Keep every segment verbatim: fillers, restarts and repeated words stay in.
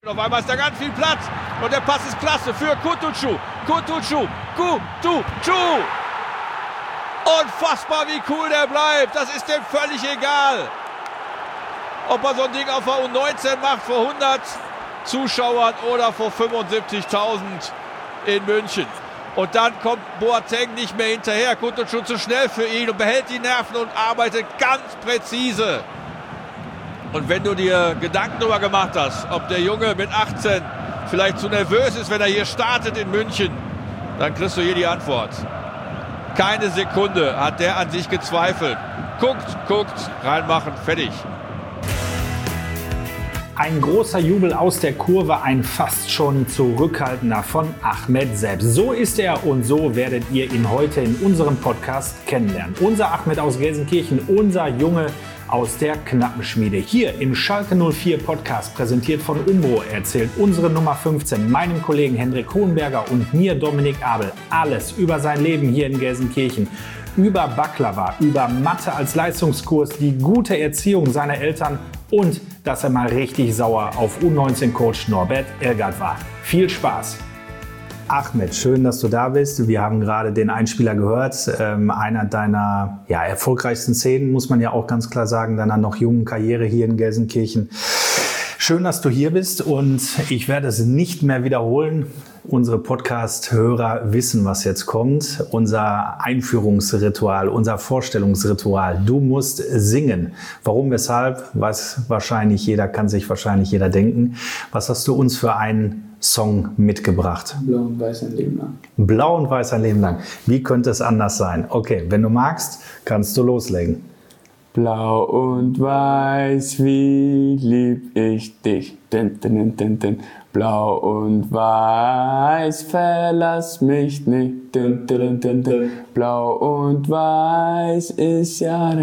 Auf einmal ist da ganz viel Platz und der Pass ist klasse für Kutucu. Kutucu, Kutucu. Unfassbar, wie cool der bleibt. Das ist dem völlig egal, ob er so ein Ding auf der U neunzehn macht vor hundert Zuschauern oder vor fünfundsiebzigtausend in München. Und dann kommt Boateng nicht mehr hinterher. Kutucu zu schnell für ihn und behält die Nerven und arbeitet ganz präzise. Und wenn du dir Gedanken darüber gemacht hast, ob der Junge mit achtzehn vielleicht zu nervös ist, wenn er hier startet in München, dann kriegst du hier die Antwort. Keine Sekunde hat der an sich gezweifelt. Guckt, guckt, reinmachen, fertig. Ein großer Jubel aus der Kurve, ein fast schon zurückhaltender von Ahmed selbst. So ist er und so werdet ihr ihn heute in unserem Podcast kennenlernen. Unser Ahmed aus Gelsenkirchen, unser Junge aus der Knappenschmiede. Hier im Schalke null vier Podcast, präsentiert von Umbro, erzählt unsere Nummer fünfzehn, meinem Kollegen Hendrik Hohenberger und mir, Dominik Abel, alles über sein Leben hier in Gelsenkirchen. Über Baklava, über Mathe als Leistungskurs, die gute Erziehung seiner Eltern und dass er mal richtig sauer auf U neunzehn Coach Norbert Elgert war. Viel Spaß! Ahmed, schön, dass du da bist. Wir haben gerade den Einspieler gehört. Ähm, einer deiner ja, erfolgreichsten Szenen, muss man ja auch ganz klar sagen, deiner noch jungen Karriere hier in Gelsenkirchen. Schön, dass du hier bist und ich werde es nicht mehr wiederholen. Unsere Podcast-Hörer wissen, was jetzt kommt. Unser Einführungsritual, unser Vorstellungsritual. Du musst singen. Warum, weshalb, weiß wahrscheinlich jeder, kann sich wahrscheinlich jeder denken. Was hast du uns für einen Song mitgebracht? Blau und Weiß ein Leben lang. Blau und Weiß ein Leben lang. Wie könnte es anders sein? Okay, wenn du magst, kannst du loslegen. Blau und Weiß, wie lieb ich dich. Din, din, din, din. Blau und Weiß, verlass mich nicht. Din, din, din, din. Blau und Weiß ist ja...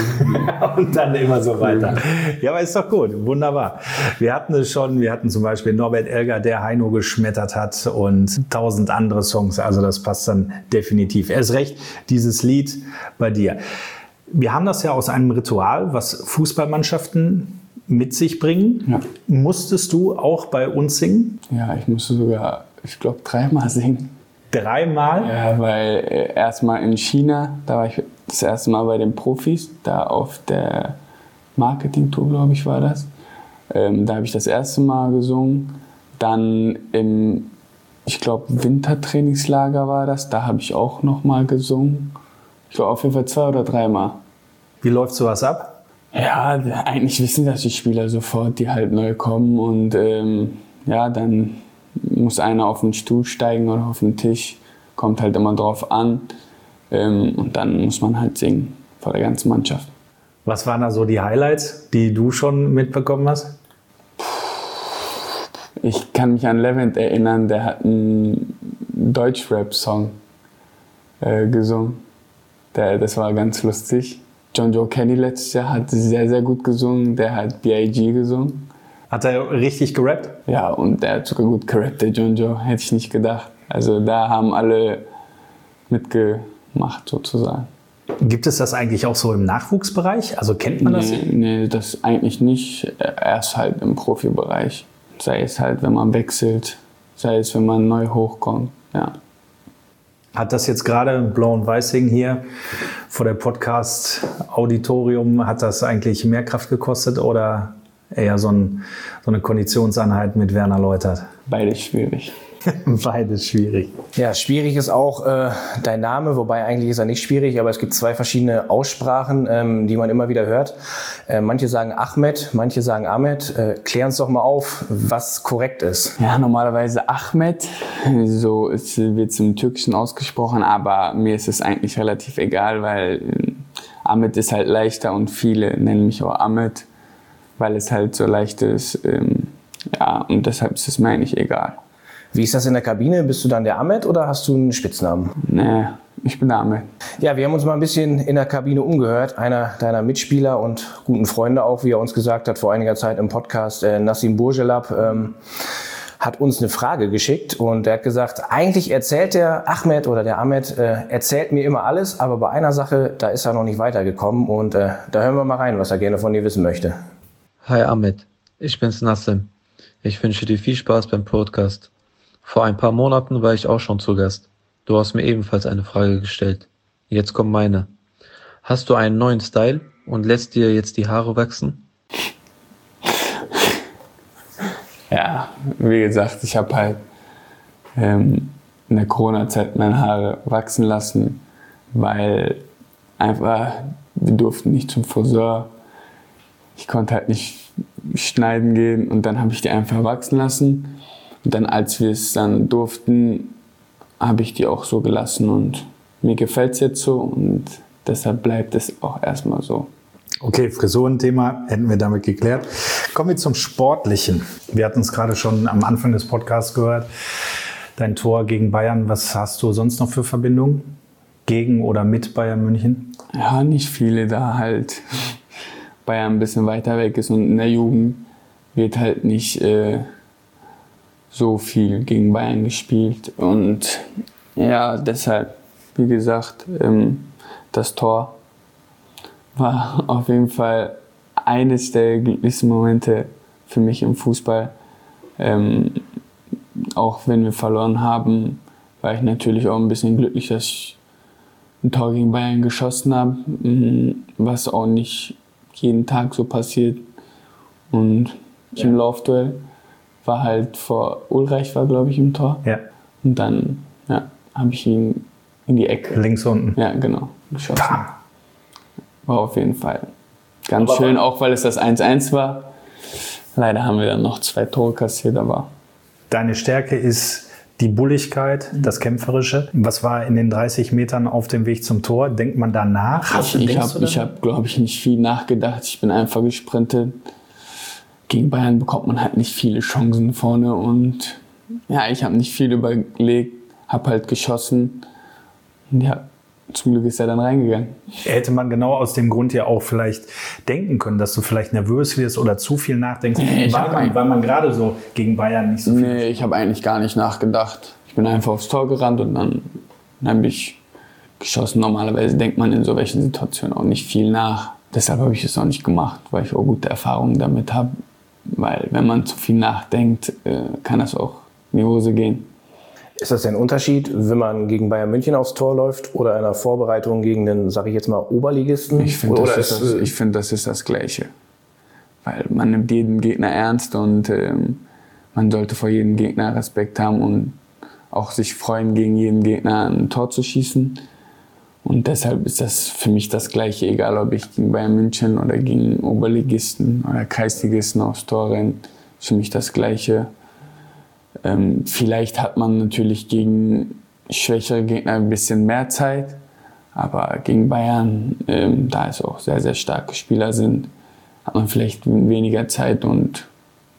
Und dann immer so weiter. Ja, aber ist doch gut. Wunderbar. Wir hatten es schon, wir hatten zum Beispiel Norbert Elgert, der Heino geschmettert hat und tausend andere Songs. Also das passt dann definitiv. Erst recht, dieses Lied bei dir. Wir haben das ja aus einem Ritual, was Fußballmannschaften mit sich bringen. Ja. Musstest du auch bei uns singen? Ja, ich musste sogar, ich glaube, dreimal singen. Dreimal? Ja, weil äh, erstmal in China, da war ich das erste Mal bei den Profis, da auf der Marketing-Tour, glaube ich, war das. Ähm, da habe ich das erste Mal gesungen. Dann im, ich glaube, Wintertrainingslager war das, da habe ich auch noch mal gesungen. Ich glaube, auf jeden Fall zwei oder dreimal. Wie läuft sowas ab? Ja, eigentlich wissen das die Spieler sofort, die halt neu kommen. Und ähm, ja, dann muss einer auf den Stuhl steigen oder auf den Tisch. Kommt halt immer drauf an. Ähm, und dann muss man halt singen vor der ganzen Mannschaft. Was waren da so die Highlights, die du schon mitbekommen hast? Ich kann mich an Levent erinnern, der hat einen Deutsch-Rap-Song äh, gesungen. Der, das war ganz lustig. John Joe Kenny letztes Jahr hat sehr, sehr gut gesungen. Der hat B I G gesungen. Hat er richtig gerappt? Ja, und der hat sogar gut gerappt, der John Joe. Hätte ich nicht gedacht. Also da haben alle mitgemacht sozusagen. Gibt es das eigentlich auch so im Nachwuchsbereich? Also kennt man das? Nee, nee, das eigentlich nicht. Erst halt im Profibereich. Sei es halt, wenn man wechselt. Sei es, wenn man neu hochkommt. Ja. Hat das jetzt gerade Blau und Weiß singen hier vor der Podcast-Auditorium, hat das eigentlich mehr Kraft gekostet oder eher so, ein, so eine Konditionseinheit mit Werner Leutert? Beides schwierig. Beides schwierig. Ja, schwierig ist auch äh, dein Name, wobei eigentlich ist er nicht schwierig, aber es gibt zwei verschiedene Aussprachen, ähm, die man immer wieder hört. Äh, manche sagen Ahmed, manche sagen Ahmed. Äh, klär uns doch mal auf, was korrekt ist. Ja, normalerweise Ahmed, so wird es im Türkischen ausgesprochen, aber mir ist es eigentlich relativ egal, weil äh, Ahmed ist halt leichter und viele nennen mich auch Ahmed, weil es halt so leicht ist. Ähm, ja, und deshalb ist es mir eigentlich egal. Wie ist das in der Kabine? Bist du dann der Ahmed oder hast du einen Spitznamen? Nee, ich bin der Ahmed. Ja, wir haben uns mal ein bisschen in der Kabine umgehört. Einer deiner Mitspieler und guten Freunde auch, wie er uns gesagt hat vor einiger Zeit im Podcast, äh, Nassim Burjelab, ähm, hat uns eine Frage geschickt und er hat gesagt, eigentlich erzählt der Ahmed oder der Ahmed, äh, erzählt mir immer alles, aber bei einer Sache, da ist er noch nicht weitergekommen und äh, da hören wir mal rein, was er gerne von dir wissen möchte. Hi Ahmed, ich bin's Nassim. Ich wünsche dir viel Spaß beim Podcast. Vor ein paar Monaten war ich auch schon zu Gast. Du hast mir ebenfalls eine Frage gestellt. Jetzt kommt meine. Hast du einen neuen Style und lässt dir jetzt die Haare wachsen? Ja, wie gesagt, ich habe halt ähm, in der Corona-Zeit meine Haare wachsen lassen, weil einfach, wir durften nicht zum Friseur. Ich konnte halt nicht schneiden gehen und dann habe ich die einfach wachsen lassen. Und dann, als wir es dann durften, habe ich die auch so gelassen und mir gefällt es jetzt so und deshalb bleibt es auch erstmal so. Okay, Frisurenthema hätten wir damit geklärt. Kommen wir zum Sportlichen. Wir hatten es gerade schon am Anfang des Podcasts gehört. Dein Tor gegen Bayern, was hast du sonst noch für Verbindungen? Gegen oder mit Bayern München? Ja, nicht viele, da halt Bayern ein bisschen weiter weg ist und in der Jugend wird halt nicht äh, so viel gegen Bayern gespielt. Und ja, deshalb, wie gesagt, ähm, das Tor war auf jeden Fall eines der glücklichsten Momente für mich im Fußball. Ähm, auch wenn wir verloren haben, war ich natürlich auch ein bisschen glücklich, dass ich ein Tor gegen Bayern geschossen habe, was auch nicht jeden Tag so passiert. Und ja. Im Laufduell war halt vor Ulreich, war glaube ich im Tor. Ja. Und dann ja, habe ich ihn in die Ecke. Links unten. Ja, genau. Geschossen. Bam. War auf jeden Fall ganz aber schön, auch weil es das eins eins war. Leider haben wir dann noch zwei Tore kassiert, aber... Deine Stärke ist die Bulligkeit, das Kämpferische. Was war in den dreißig Metern auf dem Weg zum Tor? Denkt man danach? Ich, ich habe, hab, glaube ich, nicht viel nachgedacht. Ich bin einfach gesprintet. Gegen Bayern bekommt man halt nicht viele Chancen vorne. Und ja, ich habe nicht viel überlegt, habe halt geschossen. Und ja, zum Glück ist er dann reingegangen. Hätte man genau aus dem Grund ja auch vielleicht denken können, dass du vielleicht nervös wirst oder zu viel nachdenkst, nee, weil, man, weil man gerade so gegen Bayern nicht so viel... Nee, ich habe eigentlich gar nicht nachgedacht. Ich bin einfach aufs Tor gerannt und dann, dann habe ich geschossen. Normalerweise denkt man in so welchen Situationen auch nicht viel nach. Deshalb habe ich es auch nicht gemacht, weil ich auch gute Erfahrungen damit habe. Weil wenn man zu viel nachdenkt, kann das auch in die Hose gehen. Ist das ein Unterschied, wenn man gegen Bayern München aufs Tor läuft oder in einer Vorbereitung gegen den, sage ich jetzt mal, Oberligisten? Ich finde, das, ist das, ich find, das ist das Gleiche. Weil man nimmt jeden Gegner ernst und ähm, man sollte vor jedem Gegner Respekt haben und auch sich freuen, gegen jeden Gegner ein Tor zu schießen. Und deshalb ist das für mich das Gleiche, egal ob ich gegen Bayern München oder gegen Oberligisten oder Kreisligisten aufs Tor renne. Ist für mich das Gleiche. Ähm, vielleicht hat man natürlich gegen schwächere Gegner ein bisschen mehr Zeit, aber gegen Bayern, ähm, da es auch sehr, sehr starke Spieler sind, hat man vielleicht weniger Zeit und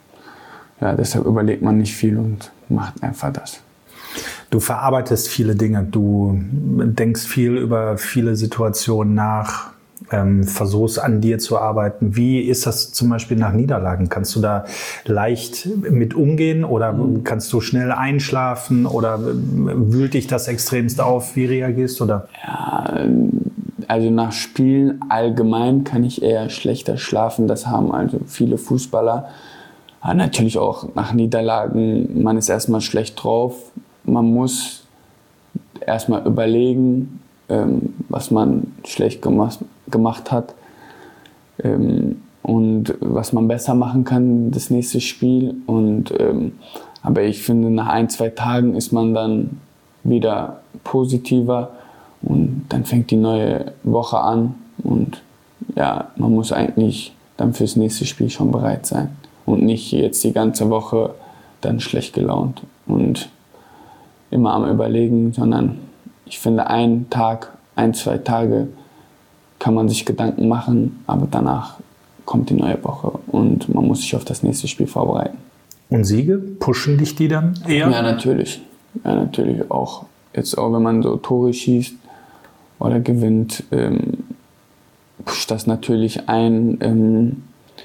ja, deshalb überlegt man nicht viel und macht einfach das. Du verarbeitest viele Dinge, du denkst viel über viele Situationen nach, ähm, versuchst an dir zu arbeiten. Wie ist das zum Beispiel nach Niederlagen? Kannst du da leicht mit umgehen oder mhm. kannst du schnell einschlafen oder wühlt dich das extremst auf? Wie reagierst du da? Ja, also nach Spielen allgemein kann ich eher schlechter schlafen. Das haben also viele Fußballer. Aber natürlich auch nach Niederlagen, man ist erstmal schlecht drauf. Man muss erstmal überlegen, ähm, was man schlecht gemacht, gemacht hat ähm, und was man besser machen kann, das nächste Spiel. Und, ähm, aber ich finde, nach ein, zwei Tagen ist man dann wieder positiver und dann fängt die neue Woche an. Und ja, man muss eigentlich dann fürs nächste Spiel schon bereit sein und nicht jetzt die ganze Woche dann schlecht gelaunt und immer am Überlegen, sondern ich finde, einen Tag, ein, zwei Tage kann man sich Gedanken machen, aber danach kommt die neue Woche und man muss sich auf das nächste Spiel vorbereiten. Und Siege, pushen dich die dann eher? Ja, natürlich. Ja, natürlich auch. Jetzt auch, wenn man so Tore schießt oder gewinnt, ähm, pusht das natürlich ein. Ähm,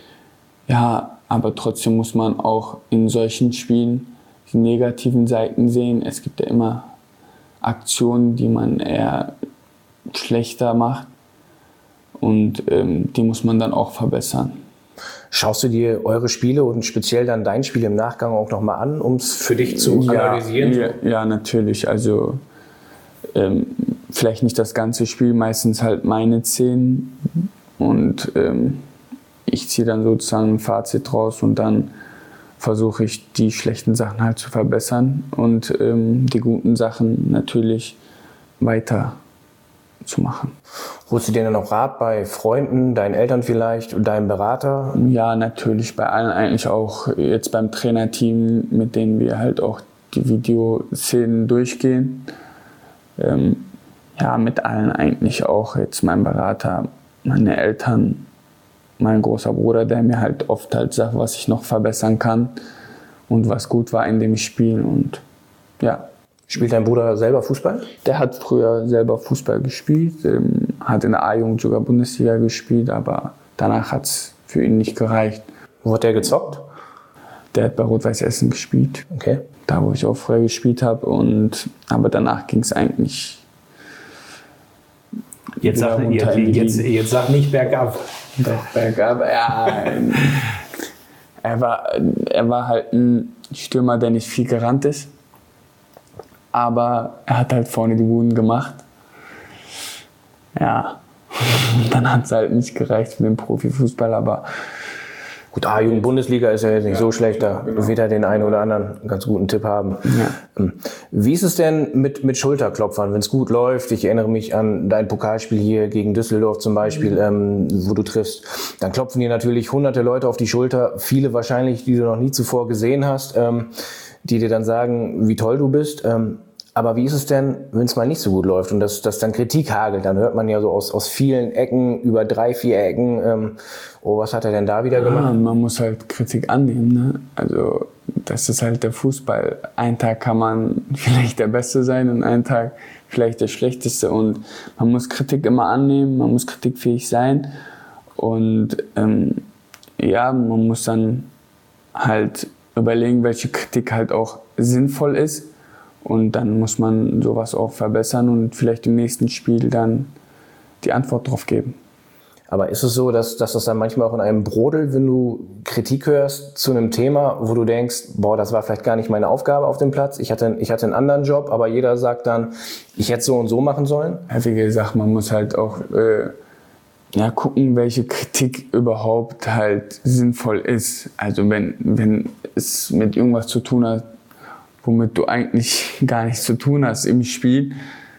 ja, aber trotzdem muss man auch in solchen Spielen die negativen Seiten sehen. Es gibt ja immer Aktionen, die man eher schlechter macht und ähm, die muss man dann auch verbessern. Schaust du dir eure Spiele und speziell dann dein Spiel im Nachgang auch nochmal an, um es für dich zu analysieren? Ja, ja, natürlich. Also ähm, vielleicht nicht das ganze Spiel, meistens halt meine Szenen. Und ähm, ich ziehe dann sozusagen ein Fazit raus und dann versuche ich, die schlechten Sachen halt zu verbessern und ähm, die guten Sachen natürlich weiter zu machen. Holst du dir dann auch Rat bei Freunden, deinen Eltern vielleicht und deinem Berater? Ja, natürlich, bei allen eigentlich auch. Jetzt beim Trainerteam, mit denen wir halt auch die Videoszenen durchgehen. Ähm, ja, mit allen eigentlich auch. Jetzt mein Berater, meine Eltern, mein großer Bruder, der mir halt oft halt sagt, was ich noch verbessern kann und was gut war in dem Spiel. Und ja. Spielt dein Bruder selber Fußball? Der hat früher selber Fußball gespielt, ähm, hat in der A-Jugend sogar Bundesliga gespielt, aber danach hat es für ihn nicht gereicht. Wo hat der gezockt? Der hat bei Rot-Weiß Essen gespielt, okay. Da wo ich auch früher gespielt habe. Und, aber danach ging es eigentlich Jetzt sag, jetzt, jetzt, jetzt sag nicht bergab. Doch, bergab, ja. er, war, er war halt ein Stürmer, der nicht viel gerannt ist. Aber er hat halt vorne die Buden gemacht. Ja, dann hat es halt nicht gereicht für den Profifußball, aber gut, A-Jugend Bundesliga ist ja jetzt nicht ja, so schlecht, da genau. wird er den einen oder anderen ganz guten Tipp haben. Ja. Wie ist es denn mit, mit Schulterklopfern, wenn es gut läuft? Ich erinnere mich an dein Pokalspiel hier gegen Düsseldorf zum Beispiel, ähm, wo du triffst. Dann klopfen dir natürlich hunderte Leute auf die Schulter, viele wahrscheinlich, die du noch nie zuvor gesehen hast, ähm, die dir dann sagen, wie toll du bist. Ähm, aber wie ist es denn, wenn es mal nicht so gut läuft und dass, dass dann Kritik hagelt? Dann hört man ja so aus, aus vielen Ecken, über drei, vier Ecken, ähm, oh, was hat er denn da wieder ja, gemacht? Man muss halt Kritik annehmen, ne? Also das ist halt der Fußball. Einen Tag kann man vielleicht der Beste sein und einen Tag vielleicht der Schlechteste. Und man muss Kritik immer annehmen, man muss kritikfähig sein. Und ähm, ja, man muss dann halt überlegen, welche Kritik halt auch sinnvoll ist. Und dann muss man sowas auch verbessern und vielleicht im nächsten Spiel dann die Antwort drauf geben. Aber ist es so, dass, dass das dann manchmal auch in einem brodelt, wenn du Kritik hörst zu einem Thema, wo du denkst, boah, das war vielleicht gar nicht meine Aufgabe auf dem Platz, ich hatte, ich hatte einen anderen Job, aber jeder sagt dann, ich hätte so und so machen sollen? Ja, wie gesagt, man muss halt auch äh, ja, gucken, welche Kritik überhaupt halt sinnvoll ist. Also wenn, wenn es mit irgendwas zu tun hat, womit du eigentlich gar nichts zu tun hast im Spiel,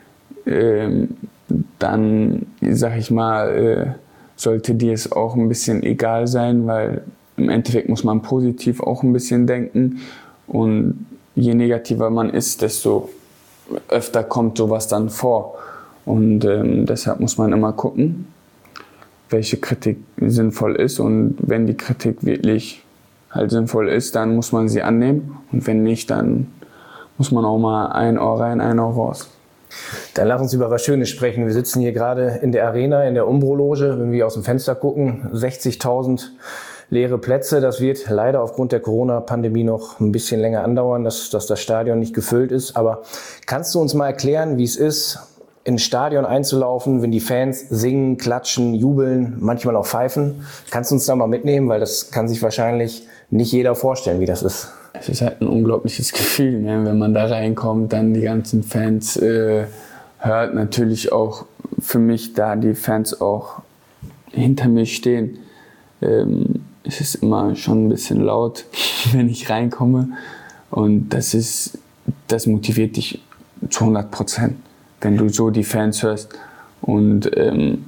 ähm, dann, sag ich mal, äh, sollte dir es auch ein bisschen egal sein, weil im Endeffekt muss man positiv auch ein bisschen denken und je negativer man ist, desto öfter kommt sowas dann vor und ähm, deshalb muss man immer gucken, welche Kritik sinnvoll ist und wenn die Kritik wirklich halt sinnvoll ist, dann muss man sie annehmen und wenn nicht, dann muss man auch mal ein Ohr rein, ein Ohr raus. Dann lass uns über was Schönes sprechen. Wir sitzen hier gerade in der Arena, in der Umbro-Loge. Wenn wir aus dem Fenster gucken, sechzigtausend leere Plätze. Das wird leider aufgrund der Corona-Pandemie noch ein bisschen länger andauern, dass, dass das Stadion nicht gefüllt ist. Aber kannst du uns mal erklären, wie es ist, ins Stadion einzulaufen, wenn die Fans singen, klatschen, jubeln, manchmal auch pfeifen? Kannst du uns da mal mitnehmen? Weil das kann sich wahrscheinlich nicht jeder vorstellen, wie das ist. Es ist halt ein unglaubliches Gefühl, ne? Wenn man da reinkommt, dann die ganzen Fans äh, hört. Natürlich auch für mich, da die Fans auch hinter mir stehen, ähm, es ist immer schon ein bisschen laut, wenn ich reinkomme. Und das ist, das motiviert dich zu hundert Prozent, wenn du so die Fans hörst. Und ähm,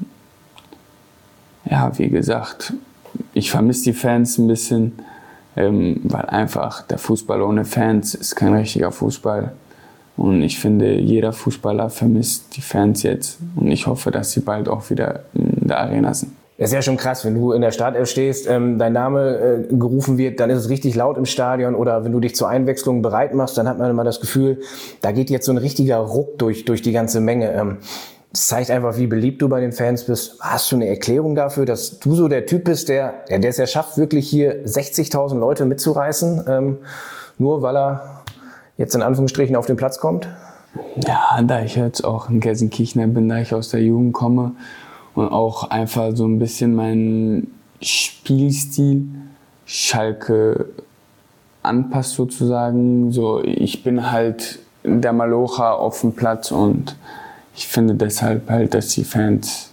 ja, wie gesagt, ich vermisse die Fans ein bisschen. Ähm, weil einfach der Fußball ohne Fans ist kein richtiger Fußball. Und ich finde, jeder Fußballer vermisst die Fans jetzt. Und ich hoffe, dass sie bald auch wieder in der Arena sind. Das ist ja schon krass, wenn du in der Startelf stehst, ähm, dein Name äh, gerufen wird, dann ist es richtig laut im Stadion. Oder wenn du dich zur Einwechslung bereit machst, dann hat man immer das Gefühl, da geht jetzt so ein richtiger Ruck durch, durch die ganze Menge. Ähm, Das zeigt einfach, wie beliebt du bei den Fans bist. Hast du eine Erklärung dafür, dass du so der Typ bist, der, der es ja schafft, wirklich hier sechzigtausend Leute mitzureißen, ähm, nur weil er jetzt in Anführungsstrichen auf den Platz kommt? Ja, da ich jetzt auch ein Gelsenkirchener bin, da ich aus der Jugend komme und auch einfach so ein bisschen mein Spielstil Schalke anpasst sozusagen. So, ich bin halt der Malocher auf dem Platz und ich finde deshalb halt, dass die Fans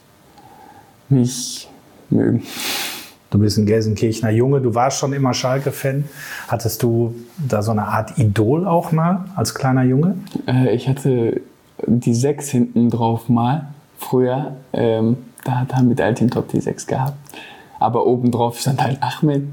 mich mögen. Du bist ein Gelsenkirchener Junge, du warst schon immer Schalke-Fan. Hattest du da so eine Art Idol auch mal als kleiner Junge? Äh, ich hatte die sechs hinten drauf mal früher. Ähm, da hat Hamid Altintop die sechs gehabt. Aber oben drauf stand halt Ahmed.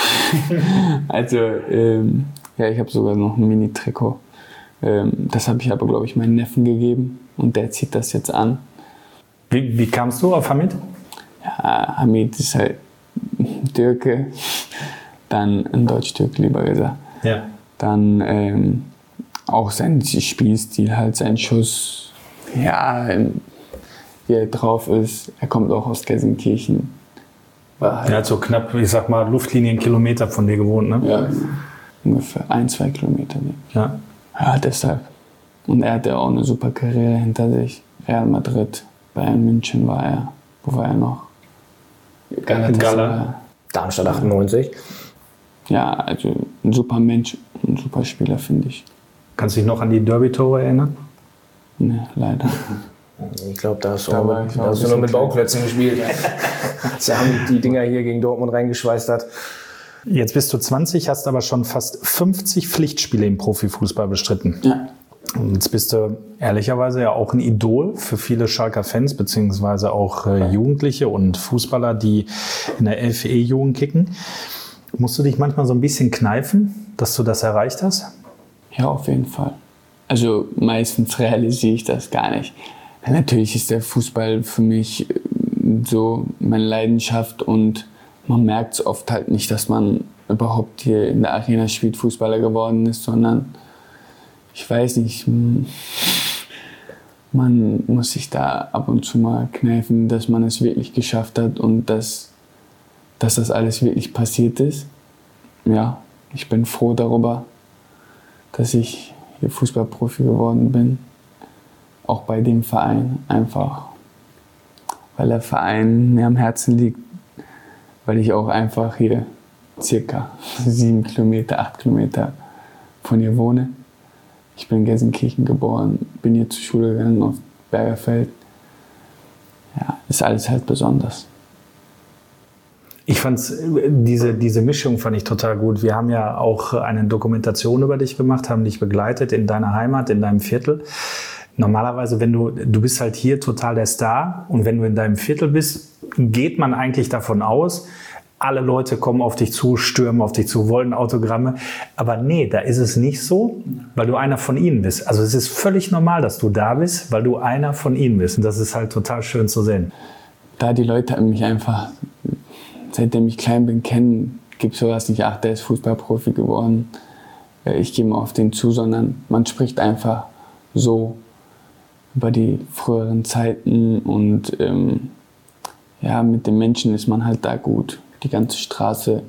Also, ähm, ja, ich habe sogar noch ein Mini-Trikot. Ähm, das habe ich aber, glaube ich, meinem Neffen gegeben und der zieht das jetzt an. Wie, wie kamst du auf Hamid? Ja, Hamid ist halt Türke, dann ein Deutsch-Türke, lieber gesagt. Ja. Dann ähm, auch sein Spielstil, halt sein Schuss, ja, wie er drauf ist. Er kommt auch aus Gelsenkirchen. War halt, Er hat so knapp, ich sag mal, Luftlinienkilometer von dir gewohnt, ne? ja, ungefähr ein, zwei Kilometer. Ja. Ja, deshalb. Und er hatte auch eine super Karriere hinter sich. Real Madrid, Bayern München war er. Wo war er noch? Gala. Darmstadt achtundneunzig. Ja, also ein super Mensch, ein super Spieler, finde ich. Kannst du dich noch an die Derby-Tore erinnern? Ne, leider. Ich glaube, da hast du, Da auch war mit, ich da auch hast ein du noch mit bisschen Bauklötzen gespielt. Sie haben die Dinger hier gegen Dortmund reingeschweißt hat. Jetzt bist du zwanzig, hast aber schon fast fünfzig Pflichtspiele im Profifußball bestritten. Ja. Und jetzt bist du ehrlicherweise ja auch ein Idol für viele Schalker Fans, beziehungsweise auch äh, Jugendliche und Fußballer, die in der F E-Jugend kicken. Musst du dich manchmal so ein bisschen kneifen, dass du das erreicht hast? Ja, auf jeden Fall. Also meistens realisiere ich das gar nicht. Natürlich ist der Fußball für mich so meine Leidenschaft und man merkt es oft halt nicht, dass man überhaupt hier in der Arena spielt, Fußballer geworden ist, sondern ich weiß nicht, man muss sich da ab und zu mal kneifen, dass man es wirklich geschafft hat und dass, dass das alles wirklich passiert ist. Ja, ich bin froh darüber, dass ich hier Fußballprofi geworden bin. Auch bei dem Verein einfach, weil der Verein mir am Herzen liegt, weil ich auch einfach hier circa sieben Kilometer, acht Kilometer von hier wohne. Ich bin in Gelsenkirchen geboren, bin hier zur Schule gegangen auf Bergerfeld. Ja, ist alles halt besonders. Ich fand's, diese, diese Mischung fand ich total gut. Wir haben ja auch eine Dokumentation über dich gemacht, haben dich begleitet in deiner Heimat, in deinem Viertel. Normalerweise, wenn du, du bist halt hier total der Star und wenn du in deinem Viertel bist, geht man eigentlich davon aus, alle Leute kommen auf dich zu, stürmen auf dich zu, wollen Autogramme. Aber nee, da ist es nicht so, weil du einer von ihnen bist. Also es ist völlig normal, dass du da bist, weil du einer von ihnen bist. Und das ist halt total schön zu sehen. Da die Leute mich einfach, seitdem ich klein bin, kennen, gibt es sowas nicht, ach, der ist Fußballprofi geworden, ich gehe mal auf den zu, sondern man spricht einfach so über die früheren Zeiten und ähm, ja, mit den Menschen ist man halt da gut. Die ganze Straße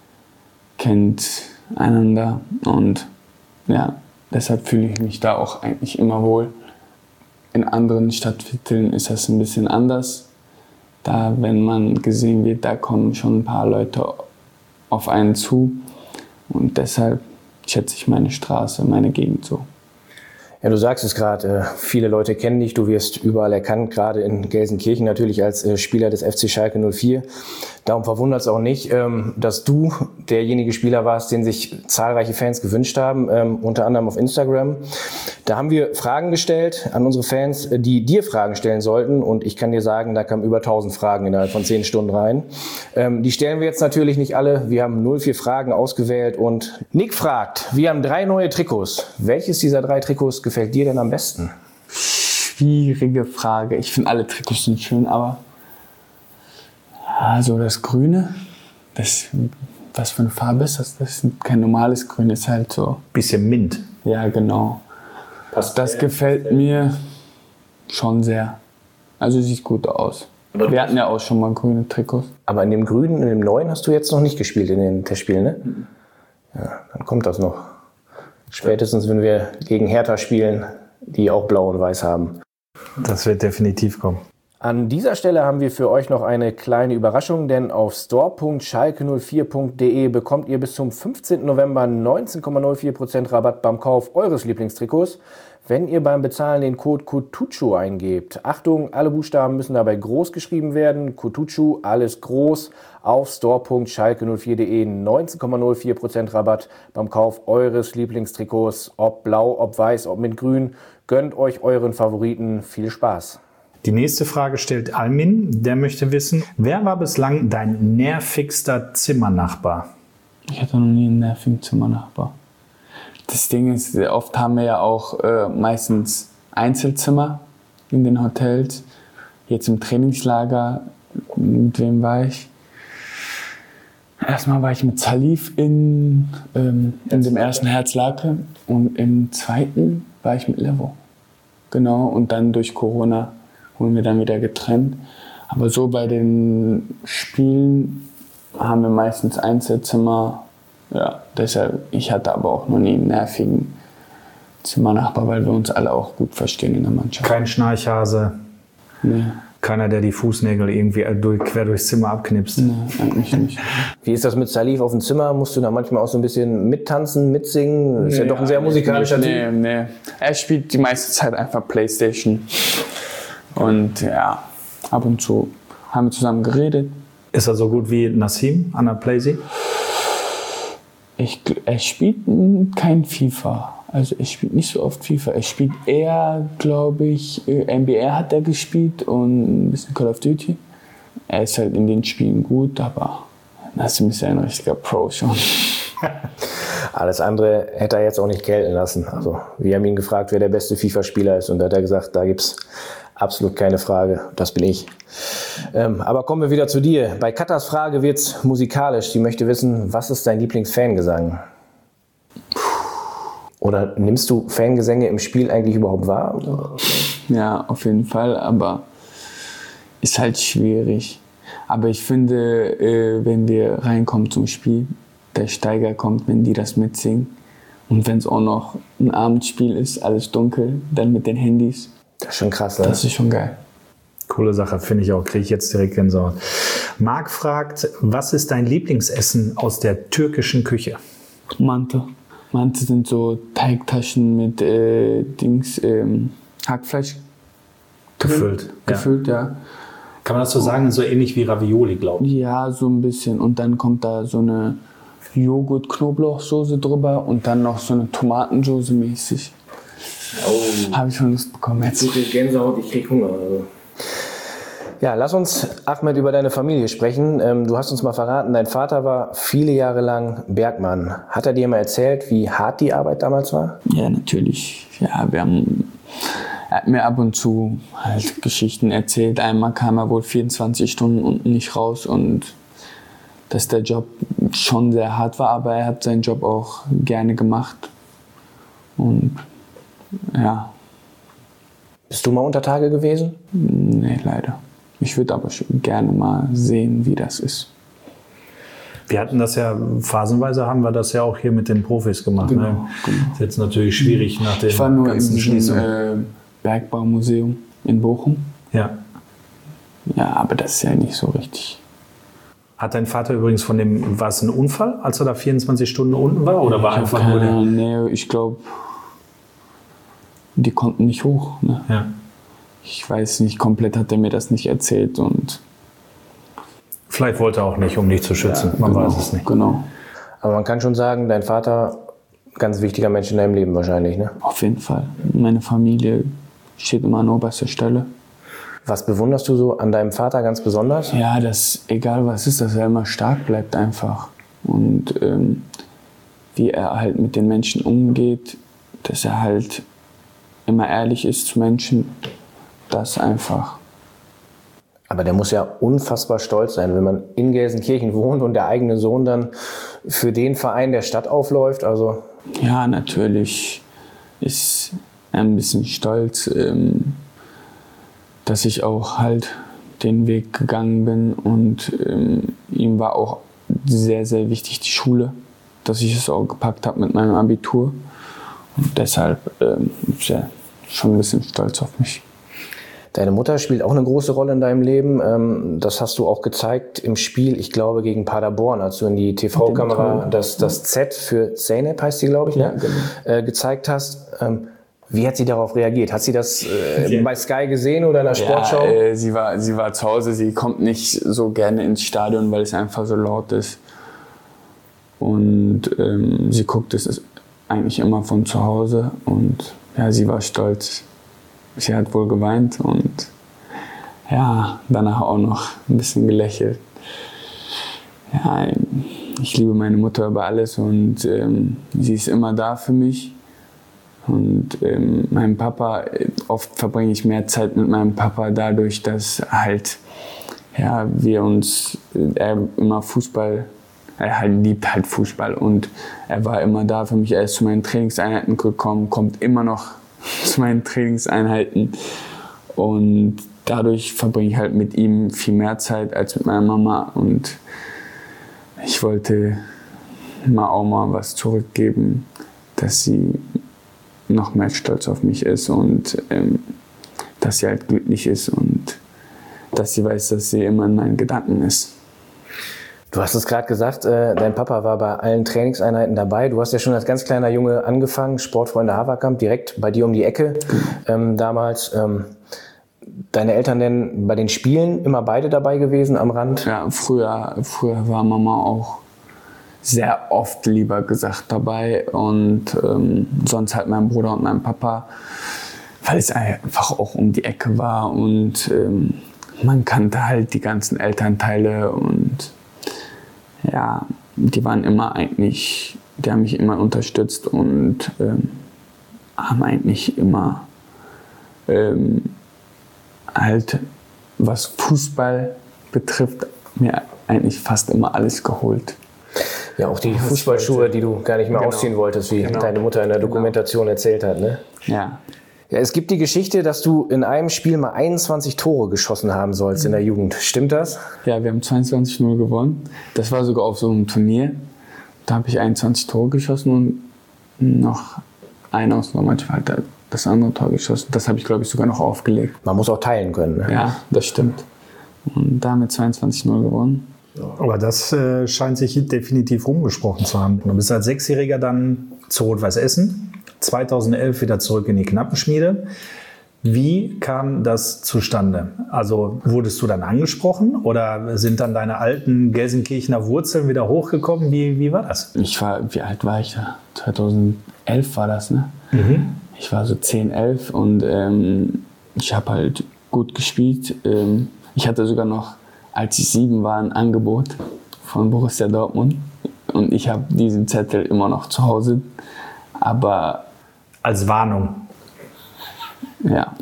kennt einander und ja, deshalb fühle ich mich da auch eigentlich immer wohl. In anderen Stadtvierteln ist das ein bisschen anders. Da, wenn man gesehen wird, da kommen schon ein paar Leute auf einen zu und deshalb schätze ich meine Straße, meine Gegend so. Ja, du sagst es gerade, viele Leute kennen dich, du wirst überall erkannt, gerade in Gelsenkirchen natürlich als Spieler des F C Schalke null vier. Darum verwundert es auch nicht, dass du derjenige Spieler warst, den sich zahlreiche Fans gewünscht haben, unter anderem auf Instagram. Da haben wir Fragen gestellt an unsere Fans, die dir Fragen stellen sollten und ich kann dir sagen, da kamen über tausend Fragen innerhalb von zehn Stunden rein. Die stellen wir jetzt natürlich nicht alle, wir haben null vier Fragen ausgewählt und Nick fragt, wir haben drei neue Trikots. Welches dieser drei Trikots gefällt dir denn am besten? Schwierige Frage. Ich finde alle Trikots sind schön, aber also das Grüne, das, was für eine Farbe ist das? Das ist kein normales Grün, das ist halt so. Bisschen Mint. Ja, genau. Das, das gefällt mir schon sehr. Also sieht gut aus. Wir hatten ja auch schon mal grüne Trikots. Aber in dem Grünen, in dem Neuen hast du jetzt noch nicht gespielt in den Testspielen, ne? Ja, dann kommt das noch. Spätestens, wenn wir gegen Hertha spielen, die auch blau und weiß haben. Das wird definitiv kommen. An dieser Stelle haben wir für euch noch eine kleine Überraschung, denn auf store punkt schalke null vier punkt de bekommt ihr bis zum fünfzehnten November neunzehn Komma null vier Prozent Rabatt beim Kauf eures Lieblingstrikots, wenn ihr beim Bezahlen den Code Kutucu eingebt. Achtung, alle Buchstaben müssen dabei groß geschrieben werden. Kutucu, alles groß, auf store punkt schalke null vier punkt de neunzehn Komma null vier Prozent Rabatt beim Kauf eures Lieblingstrikots, ob blau, ob weiß, ob mit grün. Gönnt euch euren Favoriten. Viel Spaß! Die nächste Frage stellt Almin. Der möchte wissen, wer war bislang dein nervigster Zimmernachbar? Ich hatte noch nie einen nervigen Zimmernachbar. Das Ding ist, oft haben wir ja auch äh, meistens Einzelzimmer in den Hotels. Jetzt im Trainingslager, mit wem war ich? Erstmal war ich mit Salif in, ähm, in dem ersten Herzlake und im zweiten war ich mit Levo. Genau, und dann durch Corona wurden wir dann wieder getrennt. Aber so bei den Spielen haben wir meistens Einzelzimmer. Ja, deshalb, ich hatte aber auch noch nie einen nervigen Zimmernachbar, weil wir uns alle auch gut verstehen in der Mannschaft. Kein Schnarchhase. Nee. Keiner, der die Fußnägel irgendwie durch, quer durchs Zimmer abknipst. Nee, eigentlich nicht. Wie ist das mit Salif auf dem Zimmer? Musst du da manchmal auch so ein bisschen mittanzen, mitsingen? Ist nee, ja doch ein sehr musikalischer Typ. Nee, nee. Er spielt die meiste Zeit einfach Playstation. Und ja, ab und zu haben wir zusammen geredet. Ist er so gut wie Nassim an der Playsee? Ich, er spielt kein FIFA. Also er spielt nicht so oft FIFA. Er spielt eher, glaube ich, N B A hat er gespielt und ein bisschen Call of Duty. Er ist halt in den Spielen gut, aber Nassim ist ja ein richtiger Pro schon. Alles andere hätte er jetzt auch nicht gelten lassen. Also wir haben ihn gefragt, wer der beste FIFA-Spieler ist und da hat er gesagt, da gibt's absolut keine Frage, das bin ich. Ähm, aber kommen wir wieder zu dir. Bei Katas Frage wird's musikalisch. Die möchte wissen, was ist dein Lieblingsfangesang? Oder nimmst du Fangesänge im Spiel eigentlich überhaupt wahr? Oder? Ja, auf jeden Fall, aber ist halt schwierig. Aber ich finde, äh, wenn wir reinkommen zum Spiel, der Steiger kommt, wenn die das mitsingen. Und wenn es auch noch ein Abendspiel ist, alles dunkel, dann mit den Handys. Das ist schon krass, ne? Das ist schon geil. Coole Sache, finde ich auch. Kriege ich jetzt direkt Gänsehaut. Marc fragt, was ist dein Lieblingsessen aus der türkischen Küche? Mante. Mante sind so Teigtaschen mit äh, Dings, ähm, Hackfleisch gefüllt. Gefüllt, ja. ja. Kann man das so sagen? So ähnlich wie Ravioli, glaube ich. Ja, so ein bisschen. Und dann kommt da so eine Joghurt-Knoblauchsoße drüber und dann noch so eine Tomatensoße mäßig. Oh. Habe ich schon Lust bekommen jetzt. Ich krieg Gänsehaut, ich krieg Hunger. Also. Ja, lass uns, Ahmed, über deine Familie sprechen. Ähm, du hast uns mal verraten, dein Vater war viele Jahre lang Bergmann. Hat er dir mal erzählt, wie hart die Arbeit damals war? Ja, natürlich. Ja, wir haben, er hat mir ab und zu halt Geschichten erzählt. Einmal kam er wohl vierundzwanzig Stunden unten nicht raus und dass der Job schon sehr hart war, aber er hat seinen Job auch gerne gemacht. Und ja. Bist du mal unter Tage gewesen? Nee, leider. Ich würde aber schon gerne mal sehen, wie das ist. Wir hatten das ja, phasenweise haben wir das ja auch hier mit den Profis gemacht. Genau, ne? genau. Das ist jetzt natürlich schwierig nach den ich war nur ganzen in diesem äh, Bergbaumuseum in Bochum. Ja. Ja, aber das ist ja nicht so richtig. Hat dein Vater übrigens von dem, war es ein Unfall, als er da vierundzwanzig Stunden unten war? Oder war ich einfach nur der? Nee, ich glaube, die konnten nicht hoch. Ne? Ja. Ich weiß nicht, komplett hat er mir das nicht erzählt. Und vielleicht wollte er auch nicht, um dich zu schützen. Ja, man genau, weiß es nicht. Genau. Aber man kann schon sagen, dein Vater, ganz wichtiger Mensch in deinem Leben wahrscheinlich, ne? Auf jeden Fall. Meine Familie steht immer an oberster Stelle. Was bewunderst du so an deinem Vater ganz besonders? Ja, dass egal was ist, dass er immer stark bleibt einfach. Und ähm, wie er halt mit den Menschen umgeht, dass er halt immer ehrlich ist zu Menschen, das einfach. Aber der muss ja unfassbar stolz sein, wenn man in Gelsenkirchen wohnt und der eigene Sohn dann für den Verein der Stadt aufläuft. Also ja, natürlich ist er ein bisschen stolz, ähm, dass ich auch halt den Weg gegangen bin. Und ähm, ihm war auch sehr, sehr wichtig die Schule, dass ich es auch gepackt habe mit meinem Abitur. Und deshalb ähm, ist er schon ein bisschen stolz auf mich. Deine Mutter spielt auch eine große Rolle in deinem Leben. Das hast du auch gezeigt im Spiel, ich glaube, gegen Paderborn, als du in die T V-Kamera das, das Z für Zeynep, heißt die, glaube ich, ne? Ja, genau. gezeigt hast. Wie hat sie darauf reagiert? Hat sie das äh, bei Sky gesehen oder in der Sportschau? Ja, äh, sie war, sie war zu Hause. Sie kommt nicht so gerne ins Stadion, weil es einfach so laut ist. Und ähm, sie guckt es eigentlich immer von zu Hause. Und ja, sie war stolz. Sie hat wohl geweint und ja, danach auch noch ein bisschen gelächelt. Ja, ich liebe meine Mutter über alles und ähm, sie ist immer da für mich. Und ähm, mein Papa, oft verbringe ich mehr Zeit mit meinem Papa dadurch, dass halt, ja, wir uns, er immer Fußball, er halt liebt halt Fußball und er war immer da für mich. Er ist zu meinen Trainingseinheiten gekommen, kommt immer noch zu meinen Trainingseinheiten und dadurch verbringe ich halt mit ihm viel mehr Zeit als mit meiner Mama und ich wollte mal auch mal was zurückgeben, dass sie noch mehr stolz auf mich ist und ähm, dass sie halt glücklich ist und dass sie weiß, dass sie immer in meinen Gedanken ist. Du hast es gerade gesagt, äh, dein Papa war bei allen Trainingseinheiten dabei. Du hast ja schon als ganz kleiner Junge angefangen, Sportfreunde Haverkamp, direkt bei dir um die Ecke ähm, damals. Ähm, deine Eltern denn bei den Spielen immer beide dabei gewesen am Rand? Ja, früher, früher war Mama auch sehr oft lieber gesagt dabei und ähm, sonst halt mein Bruder und mein Papa, weil es einfach auch um die Ecke war und ähm, man kannte halt die ganzen Elternteile und ja, die waren immer eigentlich, die haben mich immer unterstützt und ähm, haben eigentlich immer ähm, halt, was Fußball betrifft, mir eigentlich fast immer alles geholt. Ja, auch die Fußballschuhe, die du gar nicht mehr genau. ausziehen wolltest, wie genau. deine Mutter in der Dokumentation genau. erzählt hat, ne? Ja. Ja, es gibt die Geschichte, dass du in einem Spiel mal einundzwanzig Tore geschossen haben sollst in der Jugend. Stimmt das? Ja, wir haben zweiundzwanzig null gewonnen. Das war sogar auf so einem Turnier. Da habe ich einundzwanzig Tore geschossen und noch eine Ausnahmemannschaft hat das andere Tor geschossen. Das habe ich, glaube ich, sogar noch aufgelegt. Man muss auch teilen können, ne? Ja, das stimmt. Und damit zweiundzwanzig null gewonnen. Aber das äh, scheint sich definitiv rumgesprochen zu haben. Du bist als Sechsjähriger dann zu Rot-Weiß Essen, zweitausendelf wieder zurück in die Knappenschmiede. Wie kam das zustande? Also wurdest du dann angesprochen oder sind dann deine alten Gelsenkirchener Wurzeln wieder hochgekommen? Wie, wie war das? Ich war, wie alt war ich da? zweitausendelf war das, ne? Mhm. Ich war so zehn, elf und ähm, ich habe halt gut gespielt. Ähm, ich hatte sogar noch, als ich sieben war, ein Angebot von Borussia Dortmund. Und ich habe diesen Zettel immer noch zu Hause. Aber als Warnung. Ja.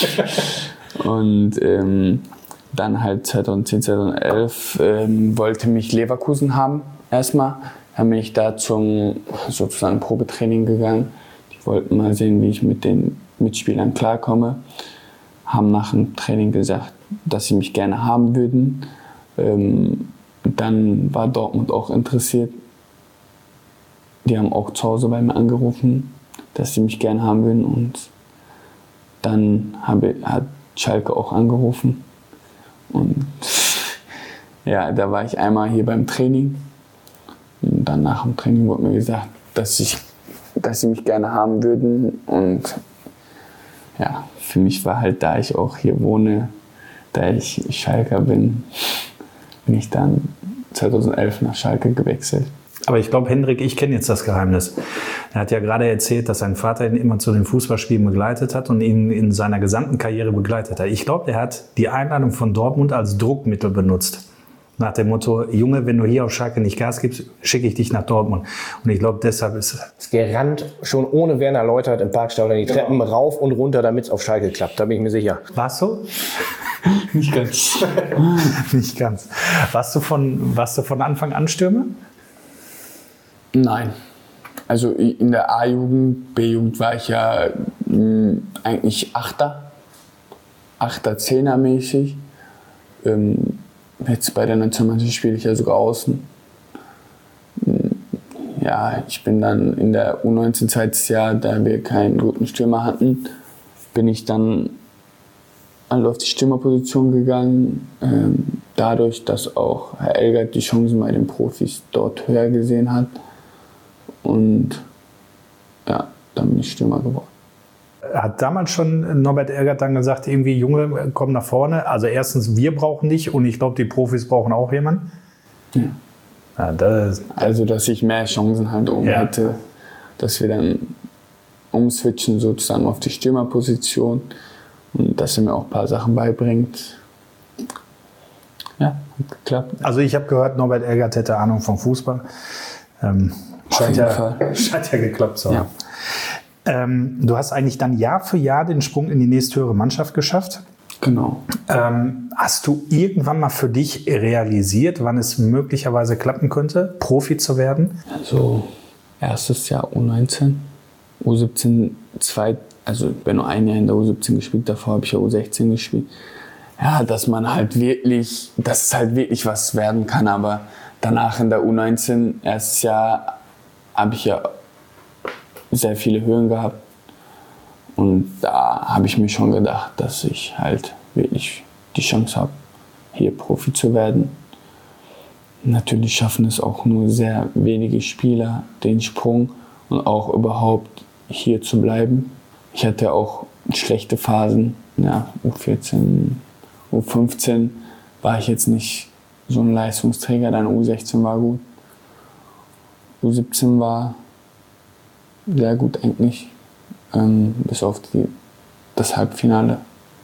Und ähm, dann halt zweitausendzehn, zweitausendelf ähm, wollte mich Leverkusen haben erstmal. Dann bin ich da zum sozusagen Probetraining gegangen. Die wollten mal sehen, wie ich mit den Mitspielern klarkomme. Haben nach dem Training gesagt, dass sie mich gerne haben würden. Ähm, dann war Dortmund auch interessiert. Die haben auch zu Hause bei mir angerufen, dass sie mich gerne haben würden. Und dann habe, hat Schalke auch angerufen. Und ja, da war ich einmal hier beim Training. Und dann nach dem Training wurde mir gesagt, dass, ich, dass sie mich gerne haben würden. Und ja, für mich war halt, da ich auch hier wohne, da ich Schalker bin, bin ich dann zweitausendelf nach Schalke gewechselt. Aber ich glaube, Hendrik, ich kenne jetzt das Geheimnis. Er hat ja gerade erzählt, dass sein Vater ihn immer zu den Fußballspielen begleitet hat und ihn in seiner gesamten Karriere begleitet hat. Ich glaube, er hat die Einladung von Dortmund als Druckmittel benutzt. Nach dem Motto, Junge, wenn du hier auf Schalke nicht Gas gibst, schicke ich dich nach Dortmund. Und ich glaube, deshalb ist es gerannt, schon ohne Werner Leutert im Parkstadion die Treppen genau. rauf und runter, damit es auf Schalke klappt. Da bin ich mir sicher. Warst du? Nicht ganz. Nicht ganz. Warst du von, warst du von Anfang an Stürmer? Nein. Also in der A-Jugend, B-Jugend war ich ja mh, eigentlich Achter. Achter, Zehner mäßig. Ähm, jetzt bei der Nationalmannschaft spiele ich ja sogar außen. Ja, ich bin dann in der U neunzehn zweites Jahr, da wir keinen guten Stürmer hatten, bin ich dann also auf die Stürmerposition gegangen. Ähm, dadurch, dass auch Herr Elgert die Chancen bei den Profis dort höher gesehen hat. Und ja, dann bin ich Stürmer geworden. Hat damals schon Norbert Elgert dann gesagt, irgendwie, Junge, komm nach vorne. Also erstens, wir brauchen dich und ich glaube, die Profis brauchen auch jemanden. Ja. Ja, das, also, dass ich mehr Chancen halt oben ja. hätte, dass wir dann umswitchen sozusagen auf die Stürmerposition und dass er mir auch ein paar Sachen beibringt. Ja, hat geklappt. Also ich habe gehört, Norbert Elgert hätte Ahnung vom Fußball. Ähm, scheint, ja, scheint ja geklappt zu haben. Ja. Ähm, du hast eigentlich dann Jahr für Jahr den Sprung in die nächsthöhere Mannschaft geschafft. Genau. Ähm, hast du irgendwann mal für dich realisiert, wann es möglicherweise klappen könnte, Profi zu werden? Also erstes Jahr U neunzehn, U siebzehn, zwei, also ich bin nur ein Jahr in der U siebzehn gespielt, davor habe ich ja U sechzehn gespielt. Ja, dass man halt wirklich, dass es halt wirklich was werden kann, aber danach in der U neunzehn, erstes Jahr, habe ich ja sehr viele Höhen gehabt. Und da habe ich mir schon gedacht, dass ich halt wirklich die Chance habe, hier Profi zu werden. Natürlich schaffen es auch nur sehr wenige Spieler, den Sprung und auch überhaupt hier zu bleiben. Ich hatte auch schlechte Phasen, ja, U vierzehn, U fünfzehn war ich jetzt nicht so ein Leistungsträger, dann U sechzehn war gut. U siebzehn war sehr gut eigentlich. Ähm, bis auf die, das Halbfinale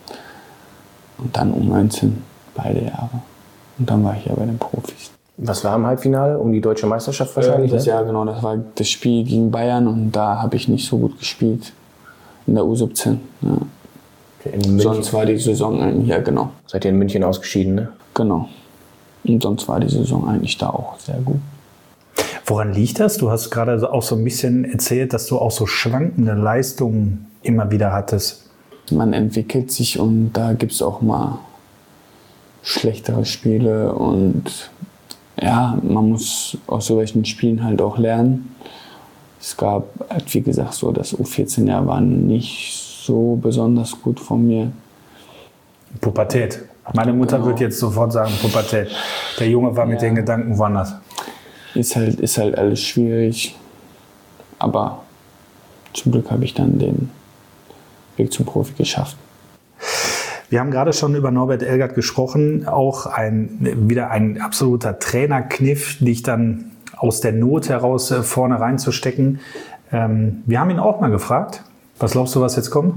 und dann U neunzehn, beide Jahre. Und dann war ich ja bei den Profis. Was war im Halbfinale? Um die deutsche Meisterschaft wahrscheinlich? Äh, das, ne? Ja, genau. Das war das Spiel gegen Bayern und da habe ich nicht so gut gespielt. In der U siebzehn. Ja. Okay, in sonst war die Saison eigentlich, ja genau. Seid ihr in München ausgeschieden, ne? Genau. Und sonst war die Saison eigentlich da auch sehr gut. Woran liegt das? Du hast gerade auch so ein bisschen erzählt, dass du auch so schwankende Leistungen immer wieder hattest. Man entwickelt sich und da gibt es auch mal schlechtere Spiele und ja, man muss aus solchen Spielen halt auch lernen. Es gab, halt wie gesagt, so das U vierzehn Jahr war nicht so besonders gut von mir. Pubertät. Meine Mutter Genau. wird jetzt sofort sagen, Pubertät. Der Junge war mit Ja. den Gedanken woanders. Ist halt, ist halt alles schwierig, aber zum Glück habe ich dann den Weg zum Profi geschafft. Wir haben gerade schon über Norbert Elgert gesprochen, auch ein, wieder ein absoluter Trainerkniff, dich dann aus der Not heraus vorne reinzustecken. Ähm, wir haben ihn auch mal gefragt, was glaubst du, was jetzt kommt?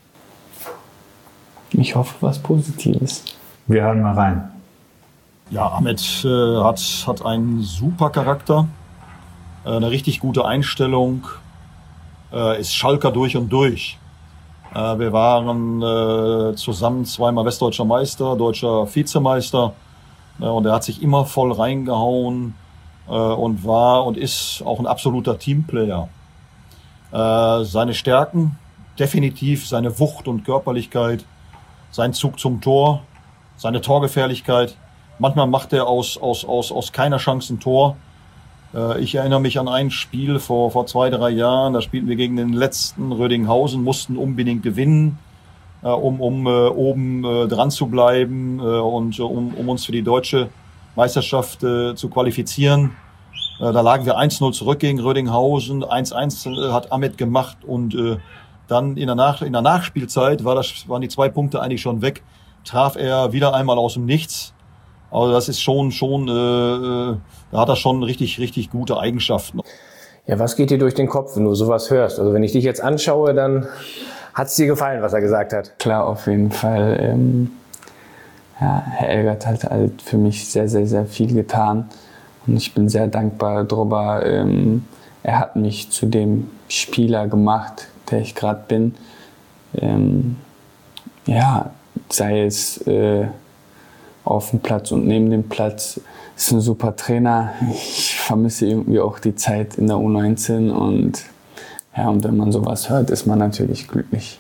Ich hoffe, was Positives. Wir hören mal rein. Ja, Ahmed äh, hat, hat einen super Charakter, äh, eine richtig gute Einstellung, äh, ist Schalker durch und durch. Äh, wir waren äh, zusammen zweimal Westdeutscher Meister, deutscher Vizemeister äh, und er hat sich immer voll reingehauen äh, und war und ist auch ein absoluter Teamplayer. Äh, seine Stärken, definitiv seine Wucht und Körperlichkeit, sein Zug zum Tor, seine Torgefährlichkeit. Manchmal macht er aus, aus, aus, aus keiner Chance ein Tor. Äh, ich erinnere mich an ein Spiel vor, vor zwei, drei Jahren. Da spielten wir gegen den letzten Rödinghausen, mussten unbedingt gewinnen, äh, um, um äh, oben äh, dran zu bleiben äh, und äh, um, um uns für die deutsche Meisterschaft äh, zu qualifizieren. Äh, da lagen wir eins null zurück gegen Rödinghausen. eins eins äh, hat Ahmed gemacht und äh, dann in der, Nach in der Nachspielzeit war das, waren die zwei Punkte eigentlich schon weg. Traf er wieder einmal aus dem Nichts. Also das ist schon, schon, äh, da hat er schon richtig, richtig gute Eigenschaften. Ja, was geht dir durch den Kopf, wenn du sowas hörst? Also wenn ich dich jetzt anschaue, dann hat es dir gefallen, was er gesagt hat. Klar, auf jeden Fall. Ähm, ja, Herr Elgert hat halt für mich sehr, sehr, sehr viel getan. Und ich bin sehr dankbar darüber. Ähm, er hat mich zu dem Spieler gemacht, der ich gerade bin. Ähm, ja, sei es äh, auf dem Platz und neben dem Platz. Ist ein super Trainer. Ich vermisse irgendwie auch die Zeit in der U neunzehn und ja, und wenn man sowas hört, ist man natürlich glücklich.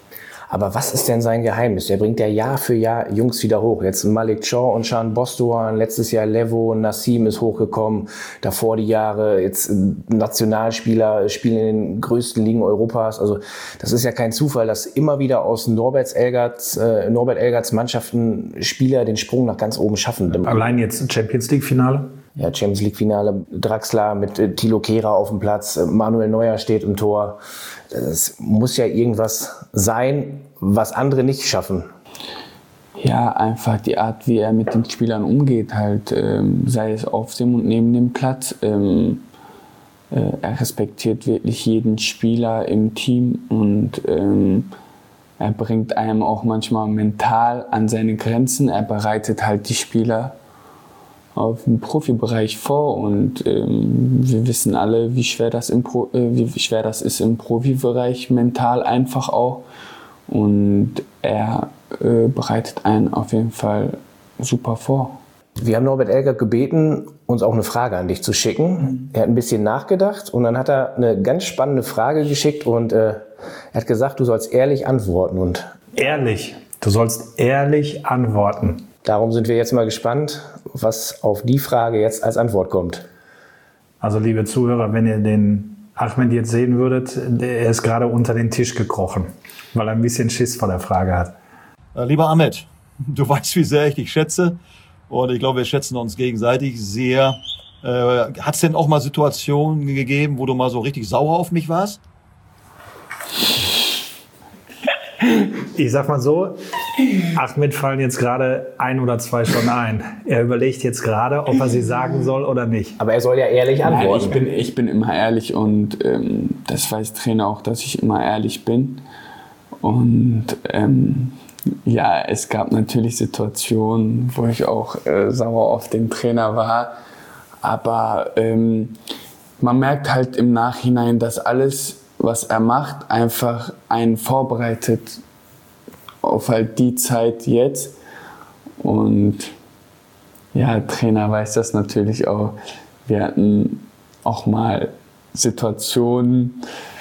Aber was ist denn sein Geheimnis? Der bringt ja Jahr für Jahr Jungs wieder hoch. Jetzt Malik Chow und Can Bosdogan, letztes Jahr Levo, Nassim ist hochgekommen, davor die Jahre jetzt Nationalspieler, spielen in den größten Ligen Europas. Also das ist ja kein Zufall, dass immer wieder aus Norbert Elgerts, äh, Norbert Elgerts Mannschaften Spieler den Sprung nach ganz oben schaffen. Allein jetzt Champions League Finale? Ja, Champions League Finale, Draxler mit äh, Thilo Kehrer auf dem Platz, äh, Manuel Neuer steht im Tor. Das muss ja irgendwas sein, was andere nicht schaffen. Ja, einfach die Art, wie er mit den Spielern umgeht, halt, ähm, sei es auf dem und neben dem Platz. Ähm, äh, er respektiert wirklich jeden Spieler im Team und ähm, er bringt einem auch manchmal mental an seine Grenzen. Er bereitet halt die Spieler auf den Profibereich vor und ähm, wir wissen alle, wie schwer das im Pro, äh, wie schwer das ist im Profibereich, mental einfach auch. Und er äh, bereitet einen auf jeden Fall super vor. Wir haben Norbert Elgert gebeten, uns auch eine Frage an dich zu schicken. Er hat ein bisschen nachgedacht und dann hat er eine ganz spannende Frage geschickt und äh, er hat gesagt, du sollst ehrlich antworten. Und ehrlich? Du sollst ehrlich antworten. Darum sind wir jetzt mal gespannt, was auf die Frage jetzt als Antwort kommt. Also liebe Zuhörer, wenn ihr den Ahmed jetzt sehen würdet, er ist gerade unter den Tisch gekrochen, weil er ein bisschen Schiss vor der Frage hat. Lieber Ahmed, du weißt, wie sehr ich dich schätze und ich glaube, wir schätzen uns gegenseitig sehr. Äh, hat es denn auch mal Situationen gegeben, wo du mal so richtig sauer auf mich warst? Ich sag mal so, Ahmed fallen jetzt gerade ein oder zwei schon ein. Er überlegt jetzt gerade, ob er sie sagen soll oder nicht. Aber er soll ja ehrlich antworten. Nein, ich bin, ich bin immer ehrlich und ähm, das weiß Trainer auch, dass ich immer ehrlich bin. Und ähm, ja, es gab natürlich Situationen, wo ich auch äh, sauer auf den Trainer war. Aber ähm, man merkt halt im Nachhinein, dass alles, was er macht, einfach einen vorbereitet auf halt die Zeit jetzt. Und ja, der Trainer weiß das natürlich auch. Wir hatten auch mal Situationen,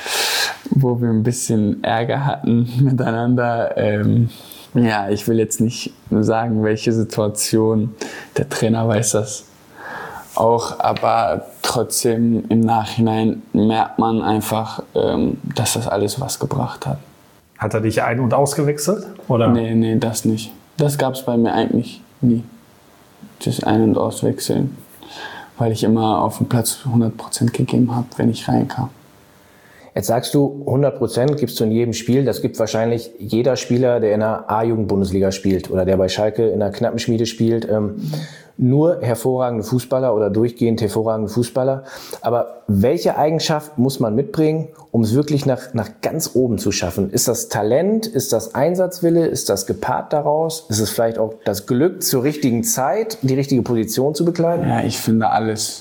wo wir ein bisschen Ärger hatten miteinander. Ähm, ja, ich will jetzt nicht sagen, welche Situation. Der Trainer weiß das auch, aber trotzdem im Nachhinein merkt man einfach, ähm, dass das alles was gebracht hat. Hat er dich ein- und ausgewechselt? Oder? Nee, nee, das nicht. Das gab es bei mir eigentlich nie. Das Ein- und Auswechseln. Weil ich immer auf dem Platz hundert Prozent gegeben habe, wenn ich reinkam. Jetzt sagst du, hundert Prozent gibst du in jedem Spiel. Das gibt wahrscheinlich jeder Spieler, der in der A-Jugend-Bundesliga spielt oder der bei Schalke in der Knappenschmiede spielt. Ähm, nur hervorragende Fußballer oder durchgehend hervorragende Fußballer. Aber welche Eigenschaft muss man mitbringen, um es wirklich nach, nach ganz oben zu schaffen? Ist das Talent? Ist das Einsatzwille? Ist das gepaart daraus? Ist es vielleicht auch das Glück, zur richtigen Zeit die richtige Position zu bekleiden? Ja, ich finde alles,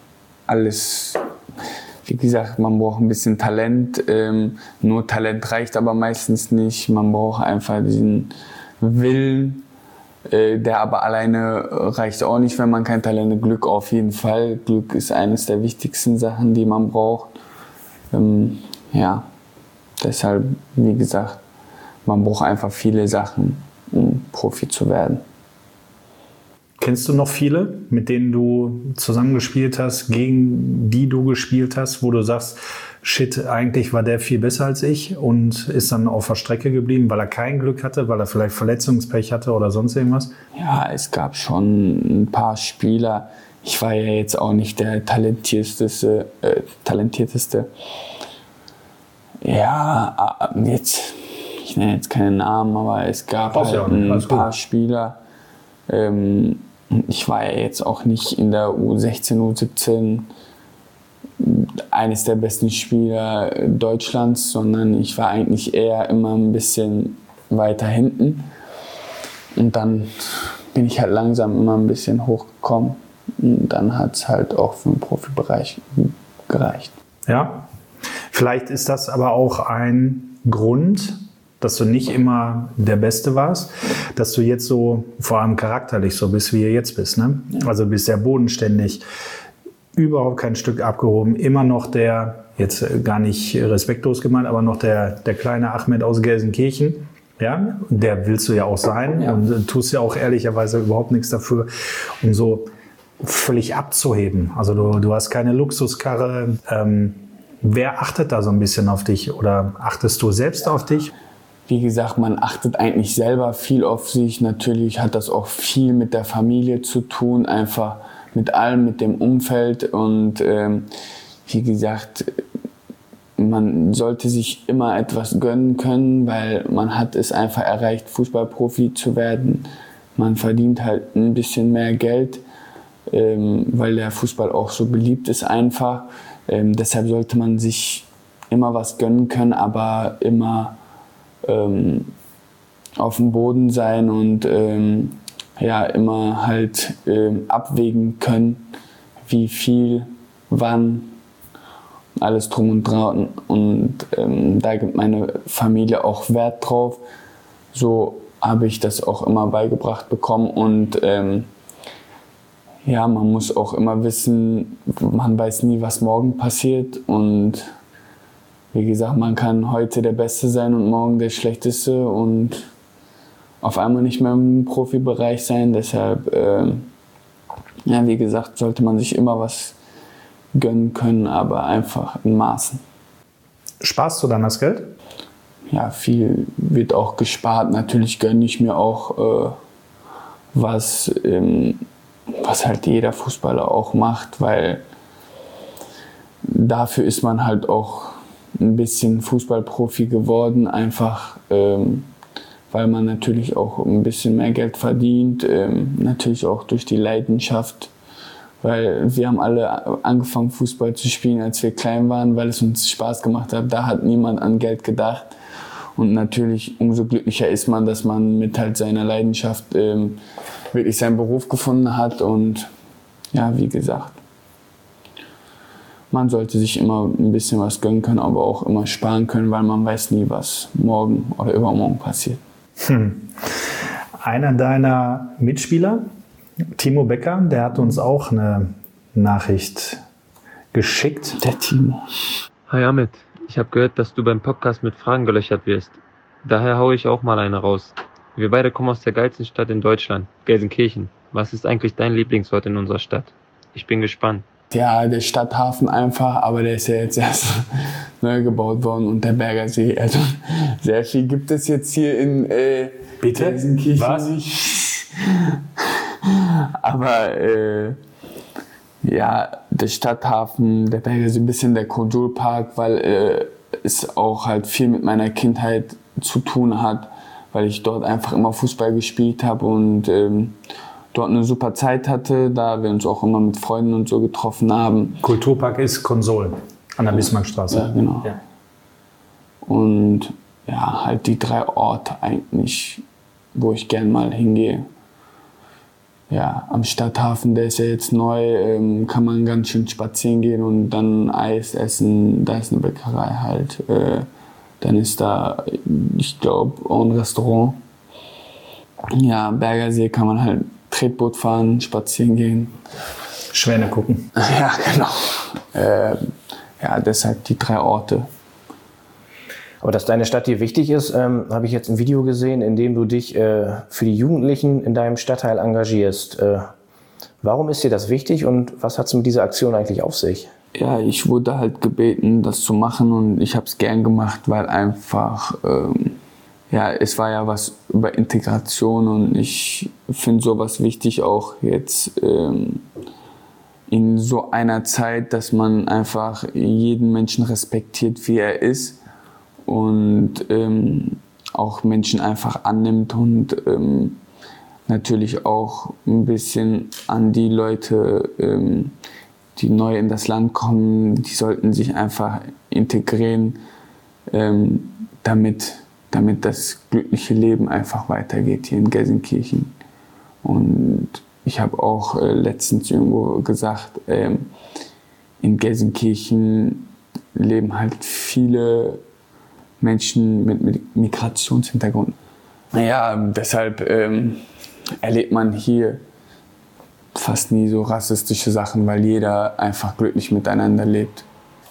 alles, wie gesagt, man braucht ein bisschen Talent. Ähm, nur Talent reicht aber meistens nicht. Man braucht einfach diesen Willen, äh, der aber alleine reicht auch nicht, wenn man kein Talent hat. Glück auf jeden Fall. Glück ist eines der wichtigsten Sachen, die man braucht. Ähm, ja, deshalb, wie gesagt, man braucht einfach viele Sachen, um Profi zu werden. Kennst du noch viele, mit denen du zusammengespielt hast, gegen die du gespielt hast, wo du sagst, shit, eigentlich war der viel besser als ich und ist dann auf der Strecke geblieben, weil er kein Glück hatte, weil er vielleicht Verletzungspech hatte oder sonst irgendwas? Ja, es gab schon ein paar Spieler. Ich war ja jetzt auch nicht der talentierteste, äh, talentierteste. Ja, jetzt, ich nenne jetzt keinen Namen, aber es gab halt ja ein paar Spieler. Ähm, ich war ja jetzt auch nicht in der U sechzehn, U siebzehn eines der besten Spieler Deutschlands, sondern ich war eigentlich eher immer ein bisschen weiter hinten. Und dann bin ich halt langsam immer ein bisschen hochgekommen. Und dann hat es halt auch für den Profibereich gereicht. Ja, vielleicht ist das aber auch ein Grund, dass du nicht immer der Beste warst, dass du jetzt so, vor allem charakterlich so bist, wie du jetzt bist. Ne? Ja. Also du bist sehr bodenständig, überhaupt kein Stück abgehoben, immer noch der, jetzt gar nicht respektlos gemeint, aber noch der, der kleine Ahmed aus Gelsenkirchen, Ja, der willst du ja auch sein ja. und äh, tust ja auch ehrlicherweise überhaupt nichts dafür, um so völlig abzuheben. Also du, du hast keine Luxuskarre. Ähm, wer achtet da so ein bisschen auf dich oder achtest du selbst auf dich? Wie gesagt, man achtet eigentlich selber viel auf sich. Natürlich hat das auch viel mit der Familie zu tun, einfach mit allem, mit dem Umfeld. Und ähm, wie gesagt, man sollte sich immer etwas gönnen können, weil man hat es einfach erreicht, Fußballprofi zu werden. Man verdient halt ein bisschen mehr Geld, ähm, weil der Fußball auch so beliebt ist einfach. Ähm, deshalb sollte man sich immer was gönnen können, aber immer ähm, auf dem Boden sein und ähm, ja, immer halt ähm, abwägen können, wie viel, wann, alles drum und dran. Und ähm, da gibt meine Familie auch Wert drauf. So habe ich das auch immer beigebracht bekommen. Und ähm, ja, man muss auch immer wissen, man weiß nie, was morgen passiert. Und wie gesagt, man kann heute der Beste sein und morgen der Schlechteste und auf einmal nicht mehr im Profibereich sein. Deshalb, ähm, ja, wie gesagt, sollte man sich immer was gönnen können, aber einfach in Maßen. Sparst du dann das Geld? Ja, viel wird auch gespart. Natürlich gönne ich mir auch äh, was, ähm, was halt jeder Fußballer auch macht, weil dafür ist man halt auch ein bisschen Fußballprofi geworden, einfach ähm, weil man natürlich auch ein bisschen mehr Geld verdient, ähm, natürlich auch durch die Leidenschaft. Weil wir haben alle angefangen, Fußball zu spielen, als wir klein waren, weil es uns Spaß gemacht hat. Da hat niemand an Geld gedacht. Und natürlich, umso glücklicher ist man, dass man mit halt seiner Leidenschaft ähm, wirklich seinen Beruf gefunden hat. Und ja, wie gesagt, man sollte sich immer ein bisschen was gönnen können, aber auch immer sparen können, weil man weiß nie, was morgen oder übermorgen passiert. Hm. Einer deiner Mitspieler, Timo Becker, der hat uns auch eine Nachricht geschickt. Der Timo. Hi Ahmed, ich habe gehört, dass du beim Podcast mit Fragen gelöchert wirst. Daher haue ich auch mal eine raus. Wir beide kommen aus der geilsten Stadt in Deutschland, Gelsenkirchen. Was ist eigentlich dein Lieblingsort in unserer Stadt? Ich bin gespannt. Ja, der Stadthafen einfach, aber der ist ja jetzt erst neu gebaut worden und der Berger See. Also sehr viel gibt es jetzt hier in äh, Bitte? Gelsenkirchen. Was? Aber äh, ja, der Stadthafen, der Berger See, ein bisschen der Konsolpark, weil äh, es auch halt viel mit meiner Kindheit zu tun hat, weil ich dort einfach immer Fußball gespielt habe und ähm, dort eine super Zeit hatte, da wir uns auch immer mit Freunden und so getroffen haben. Kulturpark ist Konsol an der Bismarckstraße. Ja, genau. Ja. Und ja, halt die drei Orte eigentlich, wo ich gern mal hingehe. Ja, am Stadthafen, der ist ja jetzt neu, ähm, kann man ganz schön spazieren gehen und dann Eis essen, da ist eine Bäckerei halt. Äh, dann ist da, ich glaube, auch ein Restaurant. Ja, Berger See kann man halt Tretboot fahren, spazieren gehen. Schwäne gucken. Ja, genau. Äh, ja, deshalb die drei Orte. Aber dass deine Stadt dir wichtig ist, ähm, habe ich jetzt ein Video gesehen, in dem du dich äh, für die Jugendlichen in deinem Stadtteil engagierst. Äh, warum ist dir das wichtig und was hat es mit dieser Aktion eigentlich auf sich? Ja, ich wurde halt gebeten, das zu machen und ich habe es gern gemacht, weil einfach, ähm, ja, es war ja was über Integration und ich finde sowas wichtig auch jetzt ähm, in so einer Zeit, dass man einfach jeden Menschen respektiert, wie er ist. Und ähm, auch Menschen einfach annimmt und ähm, natürlich auch ein bisschen an die Leute, ähm, die neu in das Land kommen, die sollten sich einfach integrieren, ähm, damit, damit das glückliche Leben einfach weitergeht hier in Gelsenkirchen. Und ich habe auch äh, letztens irgendwo gesagt, ähm, in Gelsenkirchen leben halt viele Menschen mit, mit Migrationshintergrund. Ja, deshalb ähm, erlebt man hier fast nie so rassistische Sachen, weil jeder einfach glücklich miteinander lebt.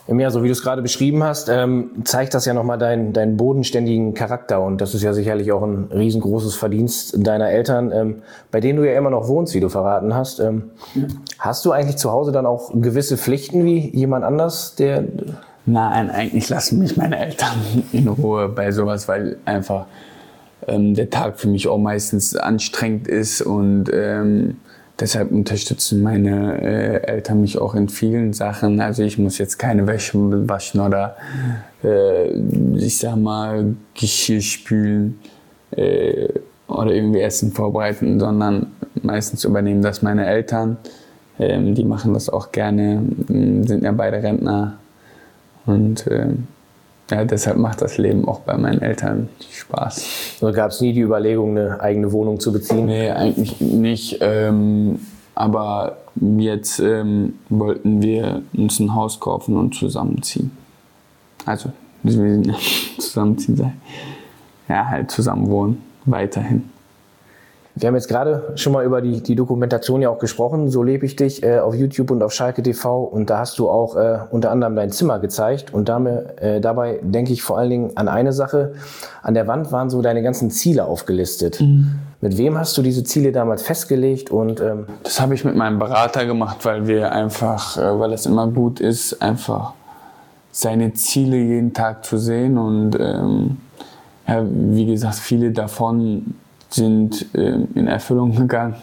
Ja, so wie du es gerade beschrieben hast, ähm, zeigt das ja nochmal deinen, deinen bodenständigen Charakter. Und das ist ja sicherlich auch ein riesengroßes Verdienst deiner Eltern, ähm, bei denen du ja immer noch wohnst, wie du verraten hast. Ähm, ja. Hast du eigentlich zu Hause dann auch gewisse Pflichten wie jemand anders, der... Nein, eigentlich lassen mich meine Eltern in Ruhe bei sowas, weil einfach ähm, der Tag für mich auch meistens anstrengend ist und ähm, deshalb unterstützen meine äh, Eltern mich auch in vielen Sachen. Also ich muss jetzt keine Wäsche waschen oder äh, ich sag mal Geschirr spülen äh, oder irgendwie Essen vorbereiten, sondern meistens übernehmen das meine Eltern. Ähm, die machen das auch gerne, sind ja beide Rentner. Und äh, ja, deshalb macht das Leben auch bei meinen Eltern Spaß. Also gab es nie die Überlegung, eine eigene Wohnung zu beziehen? Nee, eigentlich nicht. Ähm, aber jetzt ähm, wollten wir uns ein Haus kaufen und zusammenziehen. Also, zusammenziehen sein. Ja, halt zusammen wohnen, weiterhin. Wir haben jetzt gerade schon mal über die, die Dokumentation ja auch gesprochen, So lebe ich dich, äh, auf YouTube und auf Schalke T V. Und da hast du auch äh, unter anderem dein Zimmer gezeigt. Und damit, äh, dabei denke ich vor allen Dingen an eine Sache. An der Wand waren so deine ganzen Ziele aufgelistet. Mhm. Mit wem hast du diese Ziele damals festgelegt? Und ähm das habe ich mit meinem Berater gemacht, weil wir einfach, äh, weil es immer gut ist, einfach seine Ziele jeden Tag zu sehen. Und ähm, ja, wie gesagt, viele davon sind ähm, in Erfüllung gegangen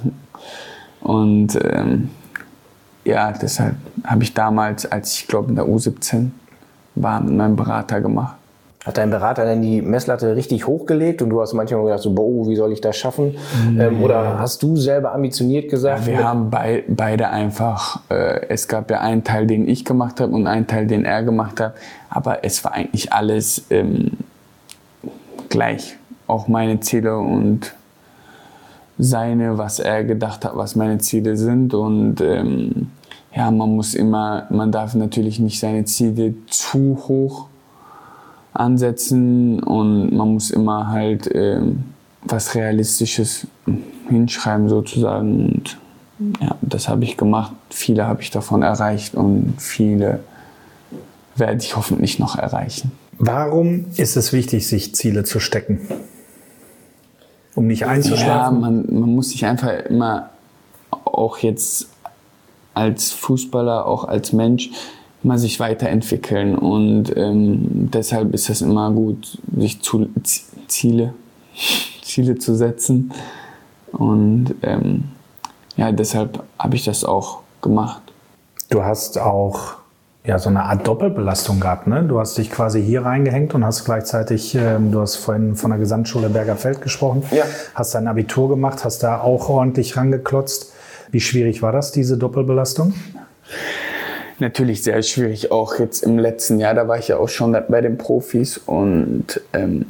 und ähm, ja, deshalb habe ich damals, als ich glaube in der U siebzehn war, mit meinem Berater gemacht. Hat dein Berater denn die Messlatte richtig hochgelegt und du hast manchmal gedacht, so, boah, wie soll ich das schaffen? Nee. Ähm, oder hast du selber ambitioniert gesagt? Ja, wir haben bei, beide einfach, äh, es gab ja einen Teil, den ich gemacht habe und einen Teil, den er gemacht hat, aber es war eigentlich alles ähm, gleich. Auch meine Ziele und seine, was er gedacht hat, was meine Ziele sind. Und ähm, ja, man muss immer, man darf natürlich nicht seine Ziele zu hoch ansetzen und man muss immer halt ähm, was Realistisches hinschreiben sozusagen. Und ja, das habe ich gemacht. Viele habe ich davon erreicht und viele werde ich hoffentlich noch erreichen. Warum ist es wichtig, sich Ziele zu stecken? Um nicht einzuschlafen? Ja, man, man muss sich einfach immer, auch jetzt als Fußballer, auch als Mensch, immer sich weiterentwickeln. Und ähm, deshalb ist es immer gut, sich zu, Ziele, Ziele zu setzen. Und ähm, ja, deshalb habe ich das auch gemacht. Du hast auch ja, so eine Art Doppelbelastung gehabt, ne? Du hast dich quasi hier reingehängt und hast gleichzeitig, ähm, du hast vorhin von der Gesamtschule Bergerfeld gesprochen, ja. Hast dein Abitur gemacht, hast da auch ordentlich rangeklotzt. Wie schwierig war das, diese Doppelbelastung? Natürlich sehr schwierig, auch jetzt im letzten Jahr, da war ich ja auch schon bei den Profis und ähm,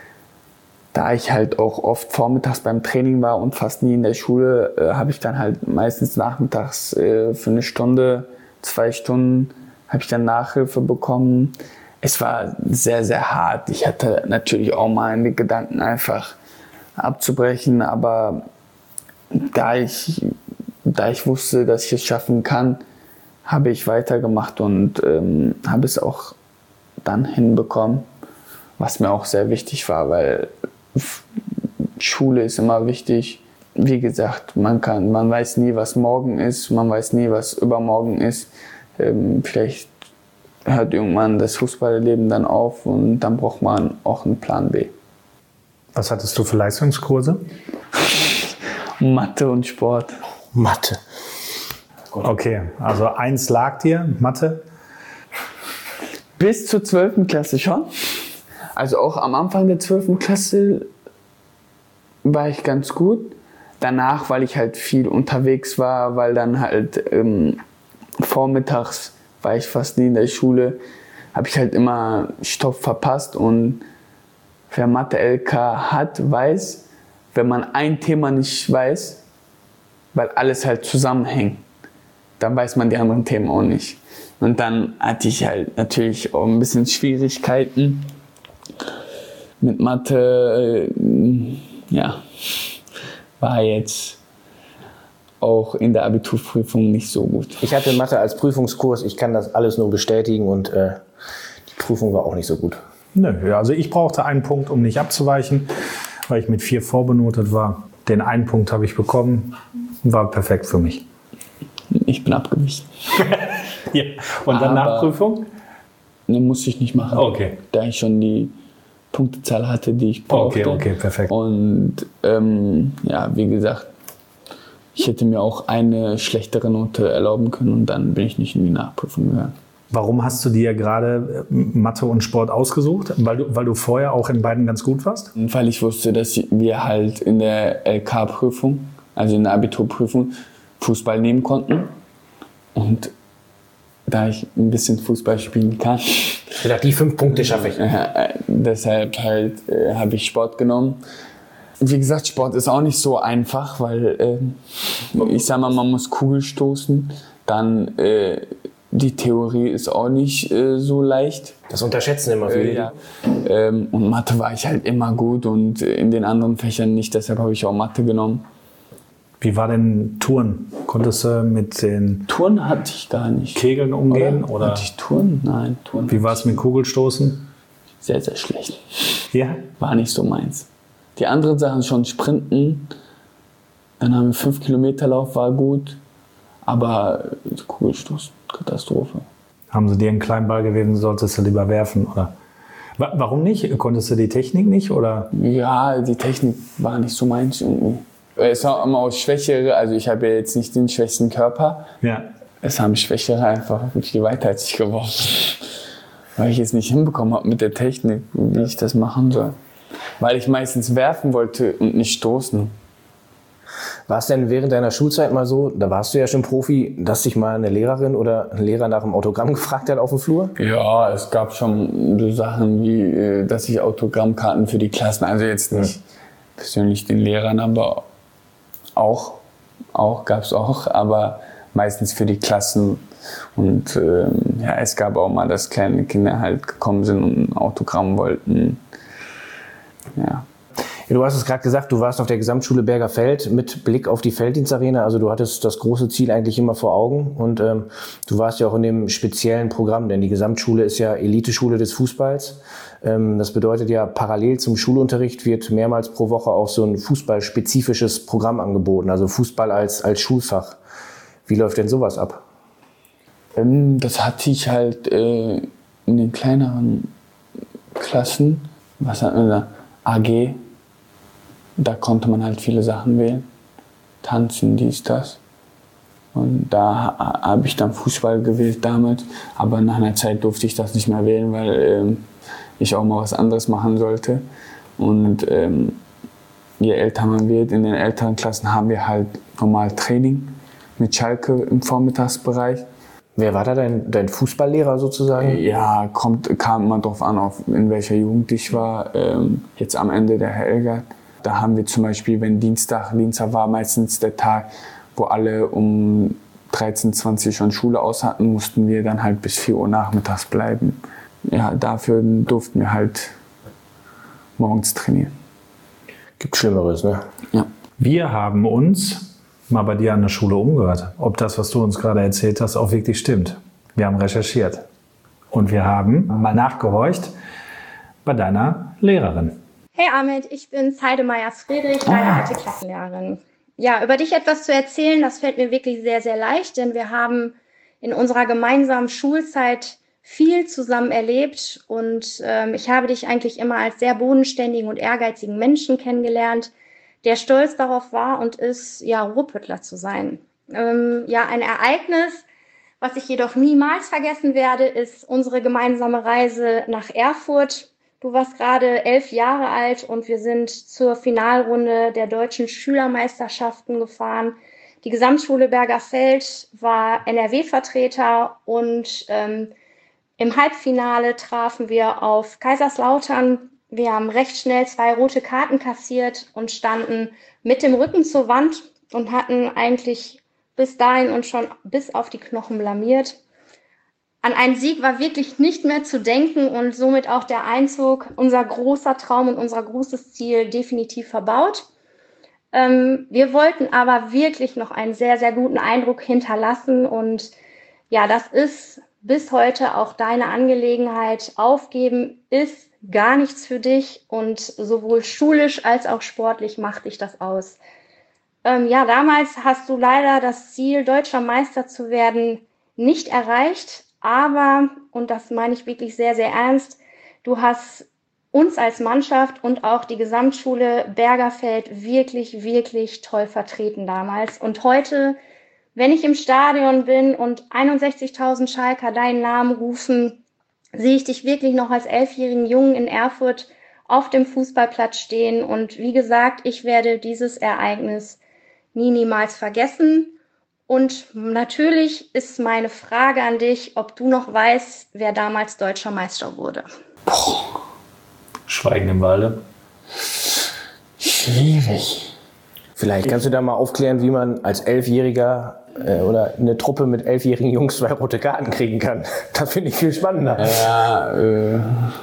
da ich halt auch oft vormittags beim Training war und fast nie in der Schule, äh, habe ich dann halt meistens nachmittags äh, für eine Stunde, zwei Stunden habe ich dann Nachhilfe bekommen. Es war sehr, sehr hart. Ich hatte natürlich auch mal den Gedanken, einfach abzubrechen, aber da ich, da ich wusste, dass ich es schaffen kann, habe ich weitergemacht und ähm, habe es auch dann hinbekommen, was mir auch sehr wichtig war, weil Schule ist immer wichtig. Wie gesagt, man kann, man weiß nie, was morgen ist, man weiß nie, was übermorgen ist. Ähm, vielleicht hört irgendwann das Fußballleben dann auf und dann braucht man auch einen Plan B. Was hattest du für Leistungskurse? Mathe und Sport. Mathe. Okay, also eins lag dir, Mathe? Bis zur zwölften Klasse schon. Also auch am Anfang der zwölften Klasse war ich ganz gut. Danach, weil ich halt viel unterwegs war, weil dann halt ähm, vormittags war ich fast nie in der Schule, habe ich halt immer Stoff verpasst. Und wer Mathe-L K hat, weiß, wenn man ein Thema nicht weiß, weil alles halt zusammenhängt, dann weiß man die anderen Themen auch nicht. Und dann hatte ich halt natürlich auch ein bisschen Schwierigkeiten mit Mathe. Ja, war jetzt auch in der Abiturprüfung nicht so gut. Ich hatte Mathe als Prüfungskurs, ich kann das alles nur bestätigen und äh, die Prüfung war auch nicht so gut. Nö, also ich brauchte einen Punkt, um nicht abzuweichen, weil ich mit vier vorbenotet war. Den einen Punkt habe ich bekommen, war perfekt für mich. Ich bin abgewichen. Ja. Und dann Aber Nachprüfung? Ne, musste ich nicht machen. Okay. Da ich schon die Punktezahl hatte, die ich brauchte. Okay, okay, perfekt. Und ähm, ja, wie gesagt, ich hätte mir auch eine schlechtere Note erlauben können und dann bin ich nicht in die Nachprüfung gegangen. Warum hast du dir gerade Mathe und Sport ausgesucht? Weil du, weil du vorher auch in beiden ganz gut warst? Und weil ich wusste, dass wir halt in der L K-Prüfung, also in der Abiturprüfung, Fußball nehmen konnten. Und da ich ein bisschen Fußball spielen kann, Ich dachte, die fünf Punkte schaffe ich. äh, deshalb halt äh, habe ich Sport genommen. Wie gesagt, Sport ist auch nicht so einfach, weil äh, ich sag mal, man muss Kugel stoßen, dann äh, die Theorie ist auch nicht äh, so leicht. Das unterschätzen immer viele. Äh, ja. ähm, und Mathe war ich halt immer gut und in den anderen Fächern nicht, deshalb habe ich auch Mathe genommen. Wie war denn Touren? Konntest du mit den Turnen hatte ich gar nicht. Kegeln umgehen? Oder? Oder? Hatte ich Turnen? Nein, Turnen. Wie war es mit Kugelstoßen? Sehr, sehr schlecht. Ja. War nicht so meins. Die anderen Sachen schon Sprinten, dann haben wir fünf Kilometer Lauf, war gut, aber Kugelstoß, Katastrophe. Haben sie dir einen kleinen Ball gewesen, solltest du lieber werfen? Oder? Wa- Warum nicht? Konntest du die Technik nicht? Oder? Ja, die Technik war nicht so meins irgendwie. Es war immer aus Schwächere, also ich habe ja jetzt nicht den schwächsten Körper. Ja. Es haben Schwächere einfach viel weiter als ich geworfen. Weil ich es nicht hinbekommen habe mit der Technik, wie ich das machen soll. Weil ich meistens werfen wollte und nicht stoßen. War es denn während deiner Schulzeit mal so, da warst du ja schon Profi, dass dich mal eine Lehrerin oder ein Lehrer nach dem Autogramm gefragt hat auf dem Flur? Ja, es gab schon so Sachen wie, äh, dass ich Autogrammkarten für die Klassen, also jetzt nicht persönlich den Lehrern, aber auch, auch gab es auch, aber meistens für die Klassen. Und ähm, ja, es gab auch mal, dass kleine Kinder halt gekommen sind und ein Autogramm wollten. Ja. Ja, du hast es gerade gesagt, du warst auf der Gesamtschule Bergerfeld mit Blick auf die Felddienstarena. Also du hattest das große Ziel eigentlich immer vor Augen. Und ähm, du warst ja auch in dem speziellen Programm, denn die Gesamtschule ist ja Eliteschule des Fußballs. Ähm, das bedeutet ja, parallel zum Schulunterricht wird mehrmals pro Woche auch so ein fußballspezifisches Programm angeboten. Also Fußball als, als Schulfach. Wie läuft denn sowas ab? Ähm, das hatte ich halt äh, in den kleineren Klassen. Was hatten wir da? A G. Da konnte man halt viele Sachen wählen. Tanzen, dies, das. Und da ha- habe ich dann Fußball gewählt damals. Aber nach einer Zeit durfte ich das nicht mehr wählen, weil ähm, ich auch mal was anderes machen sollte. Und ähm, je älter man wird, in den älteren Klassen haben wir halt normal Training mit Schalke im Vormittagsbereich. Wer war da dein, dein Fußballlehrer sozusagen? Ja, kommt, kam immer drauf an, auf, in welcher Jugend ich war. Ähm, jetzt am Ende der Herr Elgert. Da haben wir zum Beispiel, wenn Dienstag, Dienstag war meistens der Tag, wo alle um dreizehn, zwanzig schon Schule aus hatten, mussten wir dann halt bis vier Uhr nachmittags bleiben. Ja, dafür durften wir halt morgens trainieren. Gibt Schlimmeres, ne? Ja. Wir haben uns mal bei dir an der Schule umgehört, ob das, was du uns gerade erzählt hast, auch wirklich stimmt. Wir haben recherchiert und wir haben mal nachgehorcht bei deiner Lehrerin. Hey Ahmed, ich bin Heide Meyers-Friedrich, deine alte Klassenlehrerin. Ja, über dich etwas zu erzählen, das fällt mir wirklich sehr, sehr leicht, denn wir haben in unserer gemeinsamen Schulzeit viel zusammen erlebt und ähm, ich habe dich eigentlich immer als sehr bodenständigen und ehrgeizigen Menschen kennengelernt, der stolz darauf war und ist, ja, Ruhrpöttler zu sein. Ähm, ja, ein Ereignis, was ich jedoch niemals vergessen werde, ist unsere gemeinsame Reise nach Erfurt. Du warst gerade elf Jahre alt und wir sind zur Finalrunde der deutschen Schülermeisterschaften gefahren. Die Gesamtschule Bergerfeld war N R W-Vertreter und ähm, im Halbfinale trafen wir auf Kaiserslautern. Wir haben recht schnell zwei rote Karten kassiert und standen mit dem Rücken zur Wand und hatten eigentlich bis dahin uns schon bis auf die Knochen blamiert. An einen Sieg war wirklich nicht mehr zu denken und somit auch der Einzug, unser großer Traum und unser großes Ziel, definitiv verbaut. Ähm, wir wollten aber wirklich noch einen sehr, sehr guten Eindruck hinterlassen und ja, das ist bis heute auch deine Angelegenheit. Aufgeben ist gar nichts für dich und sowohl schulisch als auch sportlich macht dich das aus. Ähm, ja, damals hast du leider das Ziel, deutscher Meister zu werden, nicht erreicht, aber, und das meine ich wirklich sehr, sehr ernst, du hast uns als Mannschaft und auch die Gesamtschule Bergerfeld wirklich, wirklich toll vertreten damals. Und heute, wenn ich im Stadion bin und einundsechzigtausend Schalker deinen Namen rufen, sehe ich dich wirklich noch als elfjährigen Jungen in Erfurt auf dem Fußballplatz stehen. Und wie gesagt, ich werde dieses Ereignis nie, niemals vergessen. Und natürlich ist meine Frage an dich, ob du noch weißt, wer damals deutscher Meister wurde. Boah. Schweigen im Walde. Schwierig. Vielleicht kannst du da mal aufklären, wie man als Elfjähriger äh, oder eine Truppe mit elfjährigen Jungs zwei rote Karten kriegen kann. Das finde ich viel spannender. Ja, äh,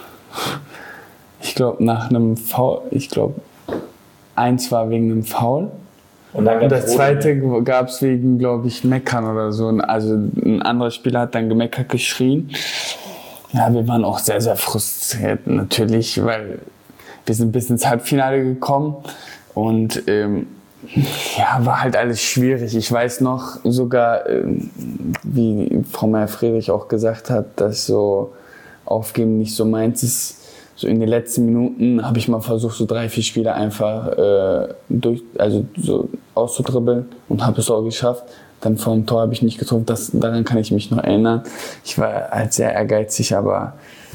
ich glaube nach einem Foul, ich glaube eins war wegen einem Foul. Und dann und das zweite gab es wegen, glaube ich, Meckern oder so. Also ein anderer Spieler hat dann gemeckert, geschrien. Ja, wir waren auch sehr, sehr frustriert natürlich, weil wir sind bis ins Halbfinale gekommen und ähm, ja, war halt alles schwierig. Ich weiß noch sogar, ähm, wie Frau Meier-Friedrich auch gesagt hat, dass so Aufgeben nicht so meins ist. So in den letzten Minuten habe ich mal versucht, so drei, vier Spieler einfach äh, durch, also so auszudribbeln und habe es auch geschafft. Dann vor dem Tor habe ich nicht getroffen, das, daran kann ich mich noch erinnern. Ich war halt sehr ehrgeizig, aber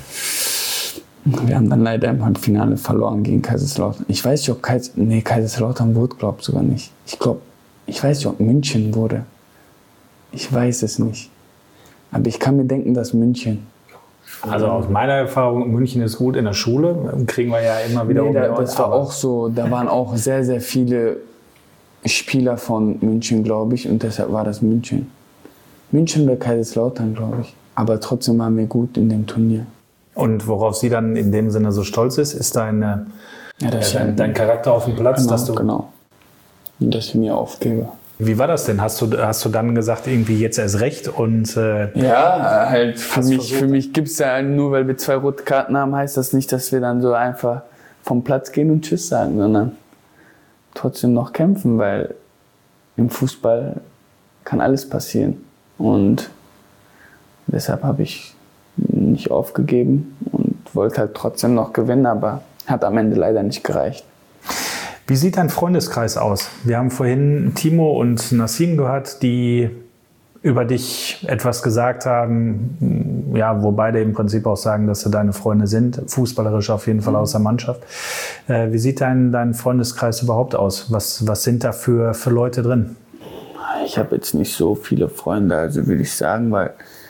wir haben dann leider im Halbfinale verloren gegen Kaiserslautern. Ich weiß nicht, ob Kais- nee, Kaiserslautern wurde, glaube ich sogar nicht. Ich glaube, ich weiß nicht, ob München wurde. Ich weiß es nicht. Aber ich kann mir denken, dass München. Also aus meiner Erfahrung, München ist gut in der Schule, kriegen wir ja immer wieder nee, um. Da, das war auch so, da waren auch sehr, sehr viele Spieler von München, glaube ich, und deshalb war das München. München bei Kaiserslautern, glaube ich. Aber trotzdem waren wir gut in dem Turnier. Und worauf sie dann in dem Sinne so stolz ist, ist deine, ja, äh, dein, dein Charakter auf dem Platz, genau, dass du. Genau. Und dass ich mir aufgebe. Wie war das denn? Hast du, hast du dann gesagt, irgendwie jetzt erst recht? Und, äh, ja, halt für mich, für mich gibt es ja nur, weil wir zwei rote Karten haben, heißt das nicht, dass wir dann so einfach vom Platz gehen und Tschüss sagen, sondern trotzdem noch kämpfen, weil im Fußball kann alles passieren. Und deshalb habe ich nicht aufgegeben und wollte halt trotzdem noch gewinnen, aber hat am Ende leider nicht gereicht. Wie sieht dein Freundeskreis aus? Wir haben vorhin Timo und Nassim gehört, die über dich etwas gesagt haben, ja, wo beide im Prinzip auch sagen, dass sie deine Freunde sind, fußballerisch auf jeden Fall aus der Mannschaft. Äh, wie sieht dein, dein Freundeskreis überhaupt aus? Was, was sind da für, für Leute drin? Ich habe jetzt nicht so viele Freunde, also will ich sagen, weil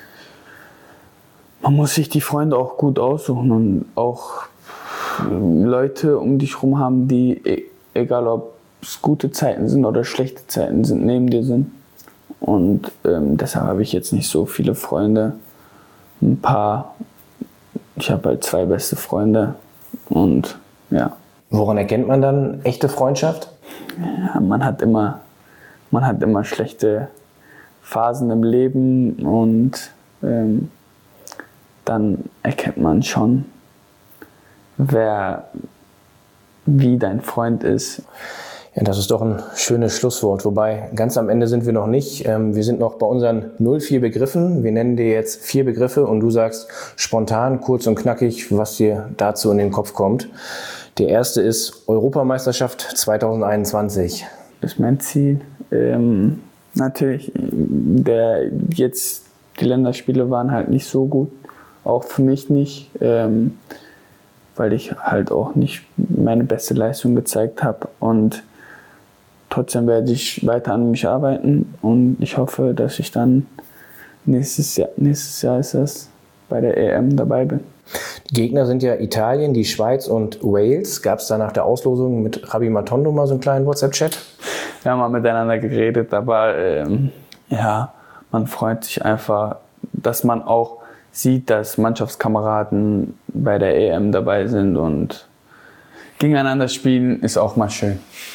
man muss sich die Freunde auch gut aussuchen und auch Leute um dich herum haben, die, egal ob es gute Zeiten sind oder schlechte Zeiten sind, neben dir sind. Und ähm, deshalb habe ich jetzt nicht so viele Freunde. Ein paar, ich habe halt zwei beste Freunde und ja. Woran erkennt man dann echte Freundschaft? Ja, man hat immer, man hat immer schlechte Phasen im Leben und ähm, dann erkennt man schon, wer wie dein Freund ist. Ja, das ist doch ein schönes Schlusswort. Wobei, ganz am Ende sind wir noch nicht. Wir sind noch bei unseren null vier Begriffen. Wir nennen dir jetzt vier Begriffe und du sagst spontan, kurz und knackig, was dir dazu in den Kopf kommt. Der erste ist Europameisterschaft zwanzig einundzwanzig. Das ist mein Ziel. Ähm, natürlich, der, jetzt die Länderspiele waren halt nicht so gut. Auch für mich nicht. Ähm, weil ich halt auch nicht meine beste Leistung gezeigt habe. Und trotzdem werde ich weiter an mich arbeiten und ich hoffe, dass ich dann nächstes Jahr, nächstes Jahr ist das, bei der E M dabei bin. Die Gegner sind ja Italien, die Schweiz und Wales. Gab es da nach der Auslosung mit Rabbi Matondo mal so einen kleinen WhatsApp-Chat? Wir haben mal miteinander geredet, aber ähm, ja, man freut sich einfach, dass man auch sieht, dass Mannschaftskameraden bei der E M dabei sind und gegeneinander spielen ist auch mal schön.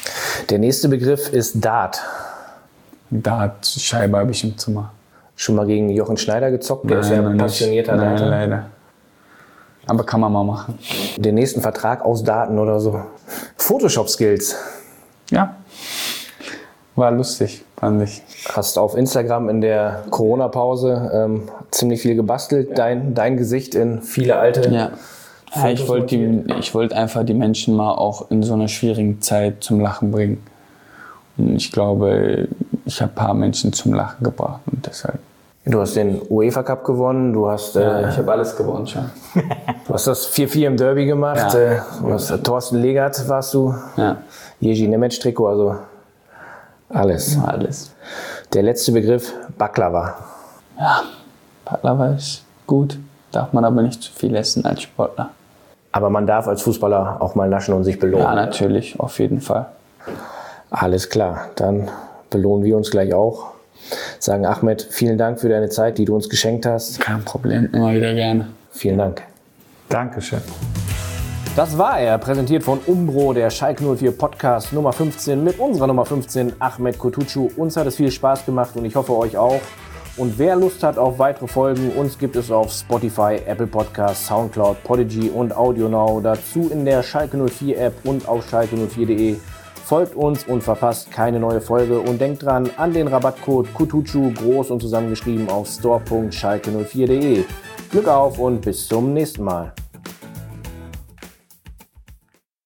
Der nächste Begriff ist Dart. Dartscheibe habe ich im Zimmer. Schon mal gegen Jochen Schneider gezockt? Der Nein, ist ja noch ein nicht. passionierter Nein, Darter. leider. Aber kann man mal machen. Den nächsten Vertrag aus Daten oder so. Photoshop-Skills. Ja. War lustig, fand ich. Hast auf Instagram in der Corona-Pause ähm, ziemlich viel gebastelt. Dein, dein Gesicht in viele alte Ja. Ja, ich wollte die- ich wollte einfach die Menschen mal auch in so einer schwierigen Zeit zum Lachen bringen. Und ich glaube, ich habe ein paar Menschen zum Lachen gebracht und deshalb. Du hast den UEFA Cup gewonnen, du hast, äh, Ja, ich habe alles gewonnen schon. du hast das vier vier im Derby gemacht. Ja. Äh, du hast, äh, Thorsten Legert warst du, Ja, Jerzy Nemec-Trikot, also alles. alles. Der letzte Begriff, Baklava. Ja, Baklava ist gut, darf man aber nicht zu viel essen als Sportler. Aber man darf als Fußballer auch mal naschen und sich belohnen. Ja, natürlich, auf jeden Fall. Alles klar, dann belohnen wir uns gleich auch. Sagen Ahmed, vielen Dank für deine Zeit, die du uns geschenkt hast. Kein Problem, immer wieder gerne. Vielen Dank. Dankeschön. Das war er, präsentiert von Umbro, der Schalke null vier Podcast Nummer fünfzehn mit unserer Nummer fünfzehn, Ahmed Kutucu. Uns hat es viel Spaß gemacht und ich hoffe euch auch. Und wer Lust hat auf weitere Folgen, uns gibt es auf Spotify, Apple Podcasts, Soundcloud, Podigy und AudioNow. Dazu in der Schalke null vier App und auf schalke null vier punkt de. Folgt uns und verpasst keine neue Folge und denkt dran an den Rabattcode Kutucu, groß und zusammengeschrieben auf store punkt schalke null vier punkt de. Glück auf und bis zum nächsten Mal.